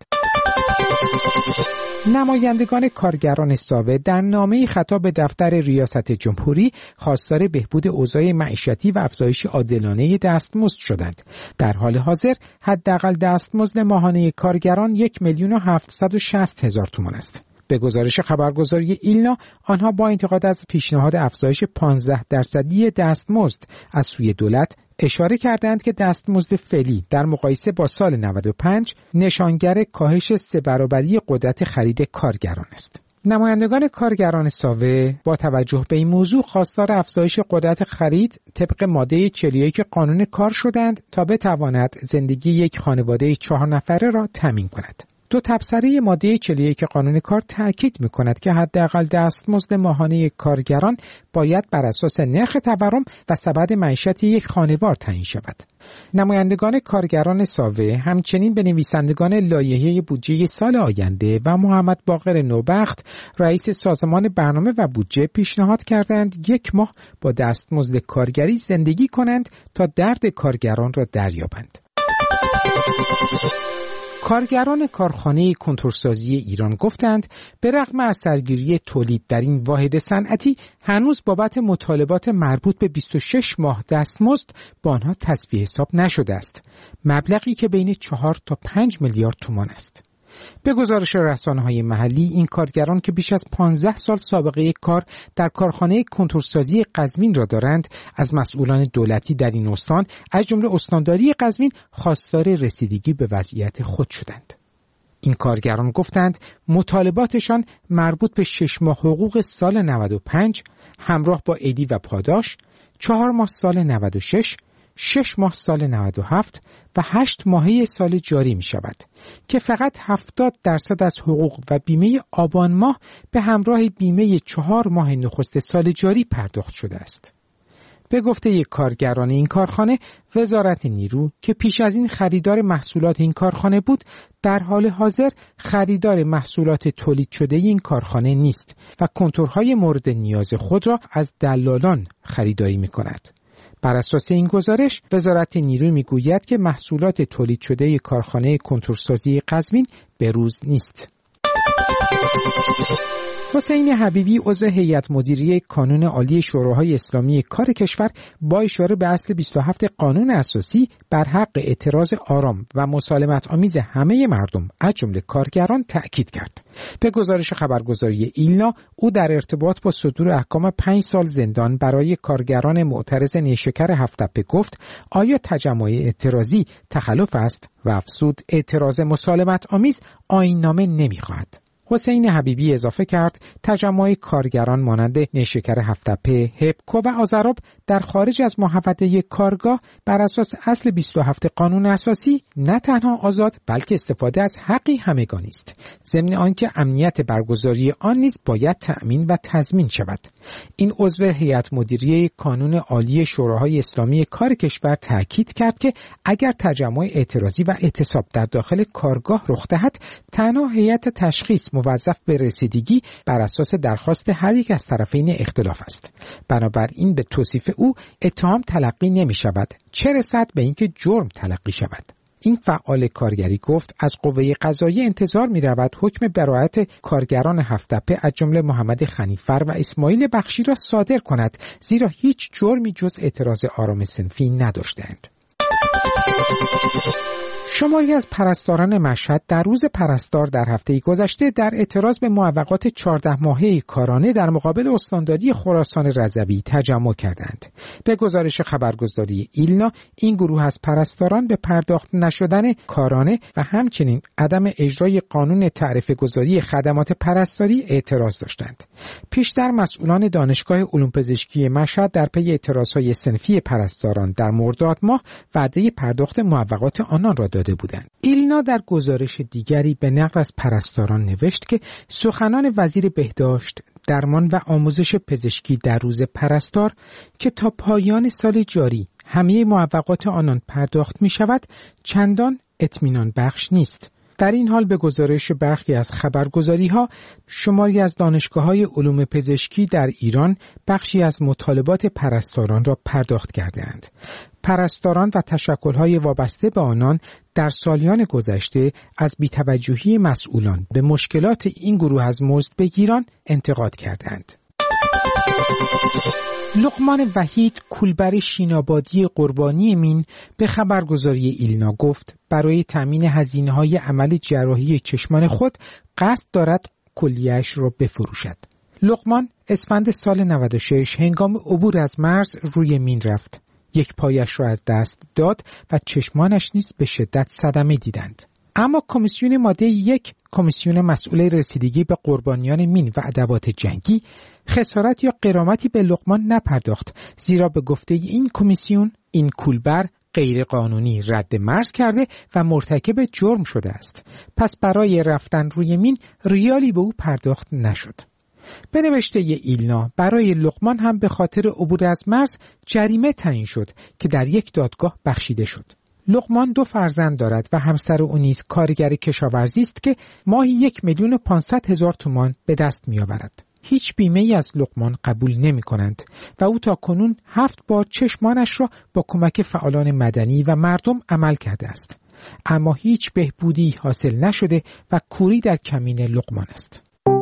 نمایندگان کارگران ساوه در نامه‌ای خطاب به دفتر ریاست جمهوری خواستار بهبود اوضاع معیشتی و افزایش عادلانه دستمزد شدند. در حال حاضر حداقل دستمزد ماهانه کارگران 1,760,000 تومان است. به گزارش خبرگزاری ایلنا، آنها با انتقاد از پیشنهاد افزایش 15% دستمزد از سوی دولت اشاره کردند که دستمزد فعلی در مقایسه با سال 95 نشانگر کاهش 3 برابری قدرت خرید کارگران است. نمایندگان کارگران ساوه با توجه به این موضوع خواستار افزایش قدرت خرید طبق ماده 41 قانون کار شدند تا بتواند زندگی یک خانواده 4 نفره را تامین کند. 2 تبصره ماده 41 قانون کار تأکید می‌کند که حداقل دستمزد ماهانه کارگران باید بر اساس نرخ تورم و سبد معیشت یک خانوار تعیین شود. نمایندگان کارگران ساوه همچنین به نویسندگان لایحه بودجه سال آینده و محمد باقر نوبخت، رئیس سازمان برنامه و بودجه، پیشنهاد کردند 1 ماه با دستمزد کارگری زندگی کنند تا درد کارگران را دریابند. کارگران کارخانه کنتورسازی ایران گفتند به رغم از سرگیری تولید در این واحد صنعتی هنوز بابت مطالبات مربوط به 26 ماه دستمزد با آنها تصفیه حساب نشده است، مبلغی که بین 4 تا 5 میلیارد تومان است. به گزارش رسانه‌های محلی، این کارگران که بیش از 15 سال سابقه کار در کارخانه کنتورسازی قزوین را دارند، از مسئولان دولتی در این استان از جمله استانداری قزوین خواستار رسیدگی به وضعیت خود شدند. این کارگران گفتند مطالباتشان مربوط به 6 ماه حقوق سال 95 همراه با عیدی و پاداش، 4 ماه سال 96، 6 ماه سال 97 و 8 ماهه سال جاری می شود که فقط 70% از حقوق و بیمه آبان ماه به همراه بیمه 4 ماه نخست سال جاری پرداخت شده است. به گفته یک کارگران این کارخانه، وزارت نیرو که پیش از این خریدار محصولات این کارخانه بود، در حال حاضر خریدار محصولات تولید شده این کارخانه نیست و کنتورهای مورد نیاز خود را از دلالان خریداری می کند. بر اساس این گزارش، وزارت نیرو می گوید که محصولات تولید شده کارخانه کنتورسازی قزوین به روز نیست. حسین حبیبی عضو هیئت مدیره کانون عالی شوراهای اسلامی کار کشور با اشاره به اصل 27 قانون اساسی بر حق اعتراض آرام و مسالمت آمیز همه مردم از جمله کارگران تأکید کرد. به گزارش خبرگزاری ایلنا، او در ارتباط با صدور احکام 5 سال زندان برای کارگران معترض نیشکر هفت‌تپه گفت آیا تجمع اعتراضی تخلف است و افزود اعتراض مسالمت آمیز آیین‌نامه نمی‌خواهد. حسین حبیبی اضافه کرد تجمع کارگران مانند نیشکر هفت‌تپه، هپکو و آذراب در خارج از محوطه کارگاه بر اساس اصل 27 قانون اساسی نه تنها آزاد بلکه استفاده از حقی همگانی است، ضمن آنکه امنیت برگزاری آن نیز باید تأمین و تضمین شود. این عضو هیئت مدیره کانون عالی شوراهای اسلامی کار کشور تأکید کرد که اگر تجمع اعتراضی و اعتصاب در داخل کارگاه رخ دهد، تنها هیئت تشخیص موظف به رسیدگی بر اساس درخواست هر یک از طرفین اختلاف است. بنابراین به توصیف او اتهام تلقی نمی شود، چه رسد به اینکه جرم تلقی شود. این فعال کارگری گفت از قوه قضاییه انتظار می رود حکم براءت کارگران هفت‌تپه از جمله محمد خنیفر و اسماعیل بخشی را صادر کند، زیرا هیچ جرمی جز اعتراض آرام صنفی نداشتند. شماری از پرستاران مشهد در روز پرستار در هفته گذشته در اعتراض به معوقات 14 ماهه کارانه در مقابل استانداری خراسان رضوی تجمع کردند. به گزارش خبرگزاری ایلنا، این گروه از پرستاران به پرداخت نشدن کارانه و همچنین عدم اجرای قانون تعرفه گذاری خدمات پرستاری اعتراض داشتند. پیشتر مسئولان دانشگاه علوم پزشکی مشهد در پی اعتراضهای صنفی پرستاران در مرداد ماه وعده پرداخت معوقات آنان را داده بودند. ایلنا در گزارش دیگری به نقل از پرستاران نوشت که سخنان وزیر بهداشت، درمان و آموزش پزشکی در روز پرستار که تا پایان سال جاری همه معوقات آنان پرداخت می شود چندان اطمینان بخش نیست. در این حال به گزارش برخی از خبرگزاری‌ها، شماری از دانشگاه‌های علوم پزشکی در ایران بخشی از مطالبات پرستاران را پرداخت کردند. پرستاران و تشکل‌های وابسته به آنان در سالیان گذشته از بی‌توجهی مسئولان به مشکلات این گروه از مزد بگیران انتقاد کردند. لقمان وحید، کولبر شینابادی قربانی مین، به خبرگزاری ایلنا گفت برای تامین هزینه‌های عمل جراحی چشمان خود قصد دارد کلیه‌اش را بفروشد. لقمان اسفند سال 96 هنگام عبور از مرز روی مین رفت. یک پایش را از دست داد و چشمانش نیز به شدت صدمه دیدند. اما کمیسیون ماده 1، کمیسیون مسئول رسیدگی به قربانیان مین و ادوات جنگی، خسارت یا غرامتی به لقمان نپرداخت، زیرا به گفته این کمیسیون این کولبر غیر قانونی رد مرز کرده و مرتکب جرم شده است. پس برای رفتن روی مین ریالی به او پرداخت نشد. به نوشته ایلنا، برای لقمان هم به خاطر عبور از مرز جریمه تعیین شد که در یک دادگاه بخشیده شد. لقمان 2 فرزند دارد و همسر او نیز کارگر کشاورزی است که ماهی 1,500,000 تومان به دست می آورد. هیچ بیمه ای از لقمان قبول نمی کنند و او تا کنون 7 بار چشمانش را با کمک فعالان مدنی و مردم عمل کرده است. اما هیچ بهبودی حاصل نشده و کوری در کمین لقمان است.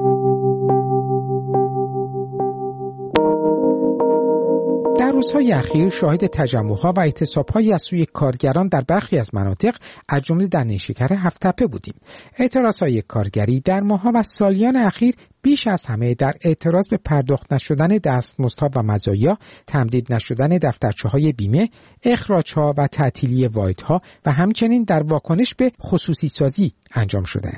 در روزهای اخیر شاهد تجمع‌ها و اعتصاب‌هایی از سوی کارگران در برخی از مناطق از جمله در نیشکر هفت‌تپه بودیم. اعتراضهای کارگری در ماه‌ها و سالیان اخیر بیش از همه در اعتراض به پرداخت نشدن دستمزدها و مزایا، تمدید نشدن دفترچه‌های بیمه، اخراج‌ها و تعطیلی واحدها و همچنین در واکنش به خصوصی سازی انجام شدند.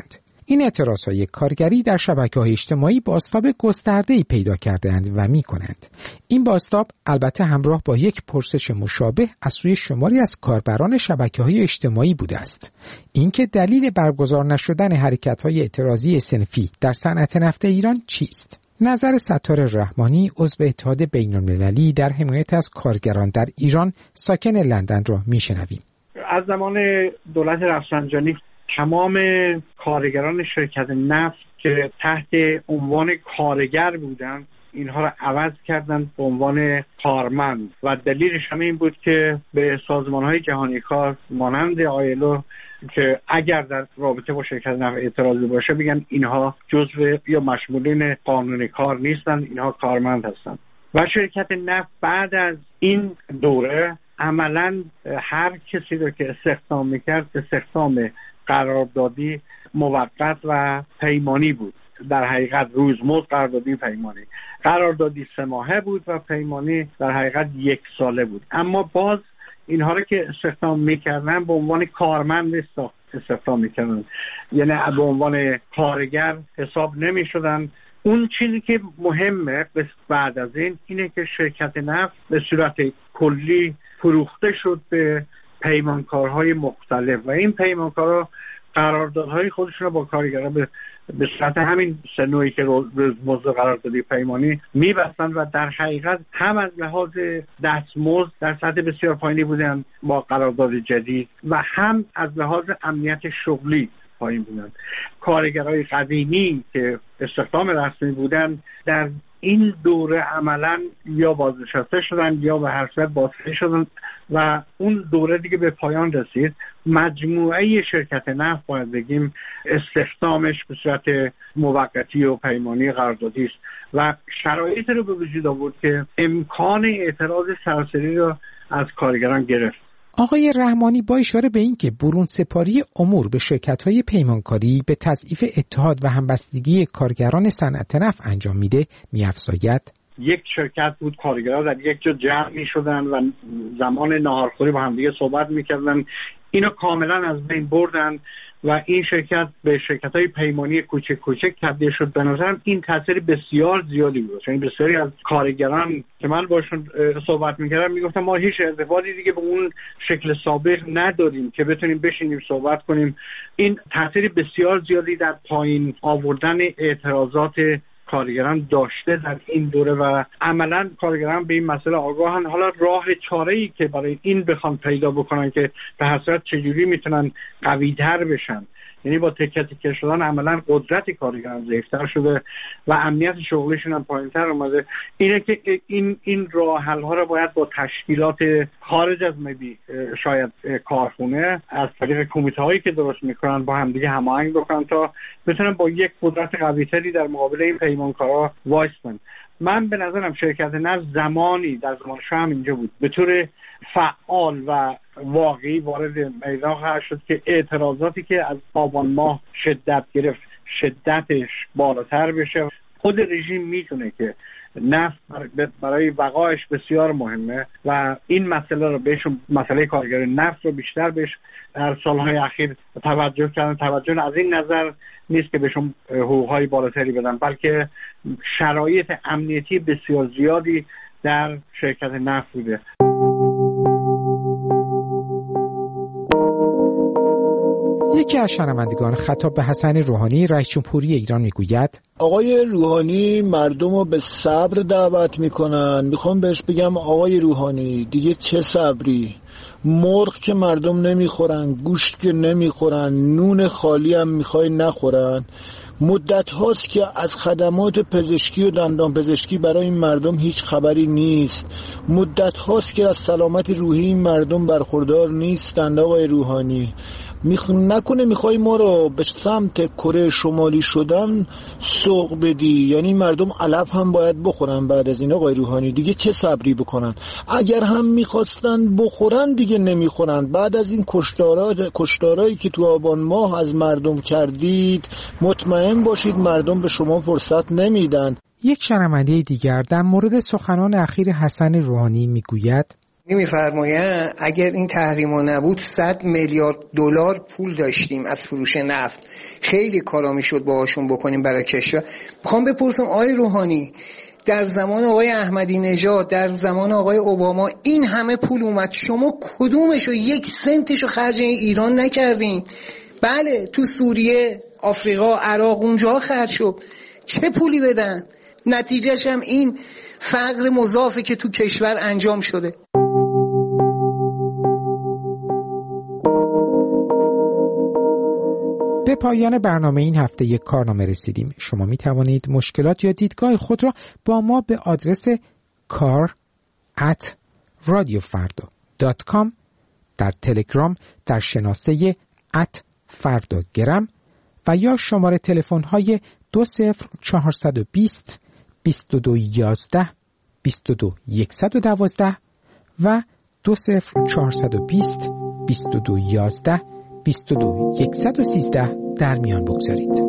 این اعتراضهای کارگری در شبکه‌های اجتماعی بازتاب گسترده‌ای پیدا کرده‌اند و می‌کنند. این بازتاب البته همراه با یک پرسش مشابه از سوی شماری از کاربران شبکه‌های اجتماعی بوده است. اینکه دلیل برگزار نشدن حرکت‌های اعتراضی صنفی در صنعت نفت ایران چیست؟ نظر ستار رحمانی، عضو اتحاد بین‌المللی در حمایت از کارگران در ایران، ساکن لندن را میشنویم. از زمان دولت رفسنجانی تمام کارگران شرکت نفت که تحت عنوان کارگر بودند اینها را عوض کردند به عنوان کارمند و دلیلش هم این بود که به سازمان‌های جهانی کار مانند آیلو که اگر در رابطه با شرکت نفت اعتراضی باشه بگن اینها جزو یا مشمولین قانون کار نیستند، اینها کارمند هستند. و شرکت نفت بعد از این دوره عملاً هر کسی رو که استخدام میکرد استخدام قراردادی موقت و پیمانی بود. در حقیقت روزمزد قراردادی پیمانی، قراردادی 3 ماهه بود و پیمانی در حقیقت 1 ساله بود. اما باز اینها رو که استخدام میکردن به عنوان کارمند استخدام میکردن، یعنی به عنوان کارگر حساب نمیشدن. اون چیزی که مهمه بعد از اینه که شرکت نفت به صورت کلی فروخته شد به پیمانکارهای مختلف و این پیمانکارها قراردادهای خودشون رو با کارگران به صورت همین سنویی که روزمزد قراردادی پیمانی میبستن و در حقیقت هم از لحاظ دستمزد در سطح بسیار پایینی بودن با قرارداد جدید و هم از لحاظ امنیت شغلی پایین بودن. کارگرای قدیمی که استخدام رسمی بودن در این دوره عملاً یا بازنشسته شدن یا به هر صورت بازنشسته شدن و اون دوره دیگه به پایان رسید. مجموعه شرکت نفت باید بگیم استخدامش به صورت موقتی و پیمانی قراردادی است و شرایط رو به وجود آورد که امکان اعتراض سراسری رو از کارگران گرفت. آقای رحمانی با اشاره به این که برون سپاری امور به شرکت‌های پیمانکاری به تضعیف اتحاد و همبستگی کارگران صنعت نفت انجام میده می‌افزاید. یک شرکت بود، کارگران در یک جا جمع می‌شدن و زمان ناهارخوری با همدیگه صحبت می‌کردن. اینو کاملا از بین بردن و این شرکت به شرکت‌های پیمانی کوچک تبدیل شد. به نظرم این تاثیر بسیار زیادی بود. یعنی بسیاری از کارگران که من باشون صحبت می‌کردم میگفتم ما هیچ ارتباطی دیگه به اون شکل سابق نداریم که بتونیم بشینیم صحبت کنیم. این تاثیر بسیار زیادی در پایین آوردن اعتراضات کارگران داشته در این دوره و عملاً کارگران به این مسئله آگاهن. حالا راه چاره‌ای که برای این بخوان پیدا بکنن که به هر صورت چجوری میتونن قوی‌تر بشن، یعنی با تکه شدن عملاً قدرت کارگران ضعیف‌تر شده و امنیت شغلیشون هم پایین‌تر اومده، اینه که این راه حل‌ها رو باید با تشکیلات خارج از شاید کارخونه از طریق کمیته‌هایی که درست میکنن با همدیگه هماهنگ بکنن تا بتونن با یک قدرت قوی‌تری در مقابل این پیمانکارا وایسن. من به نظرم شرکت نفت زمانی در زمان شاه اینجا بود به طور فعال و واقعی وارد میدان خواهد شد که اعتراضاتی که از آبان ماه شدت گرفت شدتش بالاتر بشه. خود رژیم میدونه که نفت برای بقایش بسیار مهمه و این مسئله رو بهشون، مسئله کارگر نفت رو بیشتر بهش در سالهای اخیر توجه کردن. توجه از این نظر نیست که بهشون حقوقهای بالاتری بدن، بلکه شرایط امنیتی بسیار زیادی در شرکت نفت بوده. یکی از شنوندگان خطاب به حسن روحانی رئیس جمهوری ایران میگوید: آقای روحانی مردم رو به صبر دعوت میکنن. میخوام بهش بگم آقای روحانی دیگه چه صبری؟ مرغ که مردم نمیخورن، گوشت که نمیخورن، نون خالی هم میخوای نخورن. مدت هاست که از خدمات پزشکی و دندان پزشکی برای این مردم هیچ خبری نیست. مدت هاست که از سلامت روحی این مردم برخوردار نیستند. آقای روحانی نکنه میخوای ما رو به سمت کره شمالی شدن سوق بدی؟ یعنی مردم علف هم باید بخورن بعد از این. آقای روحانی دیگه چه صبری بکنن؟ اگر هم میخواستن بخورن دیگه نمیخورن. بعد از این کشتارایی که تو آبان ماه از مردم کردید مطمئن باشید مردم به شما فرصت نمیدن. یک شنونده دیگر در مورد سخنان اخیر حسن روحانی میگوید: میفرمایند اگر این تحریما نبود 100 میلیارد دلار پول داشتیم از فروش نفت. خیلی کارا میشد باهاشون بکنیم برای کشور. میخوام بپرسم آقای روحانی، در زمان آقای احمدی نژاد، در زمان آقای اوباما این همه پول اومد، شما کدومشو 1 سنتشو خرج ایران نکردین؟ بله تو سوریه، آفریقا، عراق اونجا خرج شد. چه پولی بدن؟ نتیجهش هم این فقر مضافه که تو کشور انجام شده. به پایان برنامه این هفته یک کارنامه رسیدیم. شما می توانید مشکلات یا دیدگاه خود را با ما به آدرس kar@radiofarda.com، در تلگرام در شناسه @fardagram و یا شماره تلفن های 20420 2211 22112 و 20420 2211 22113 در میان بگذارید.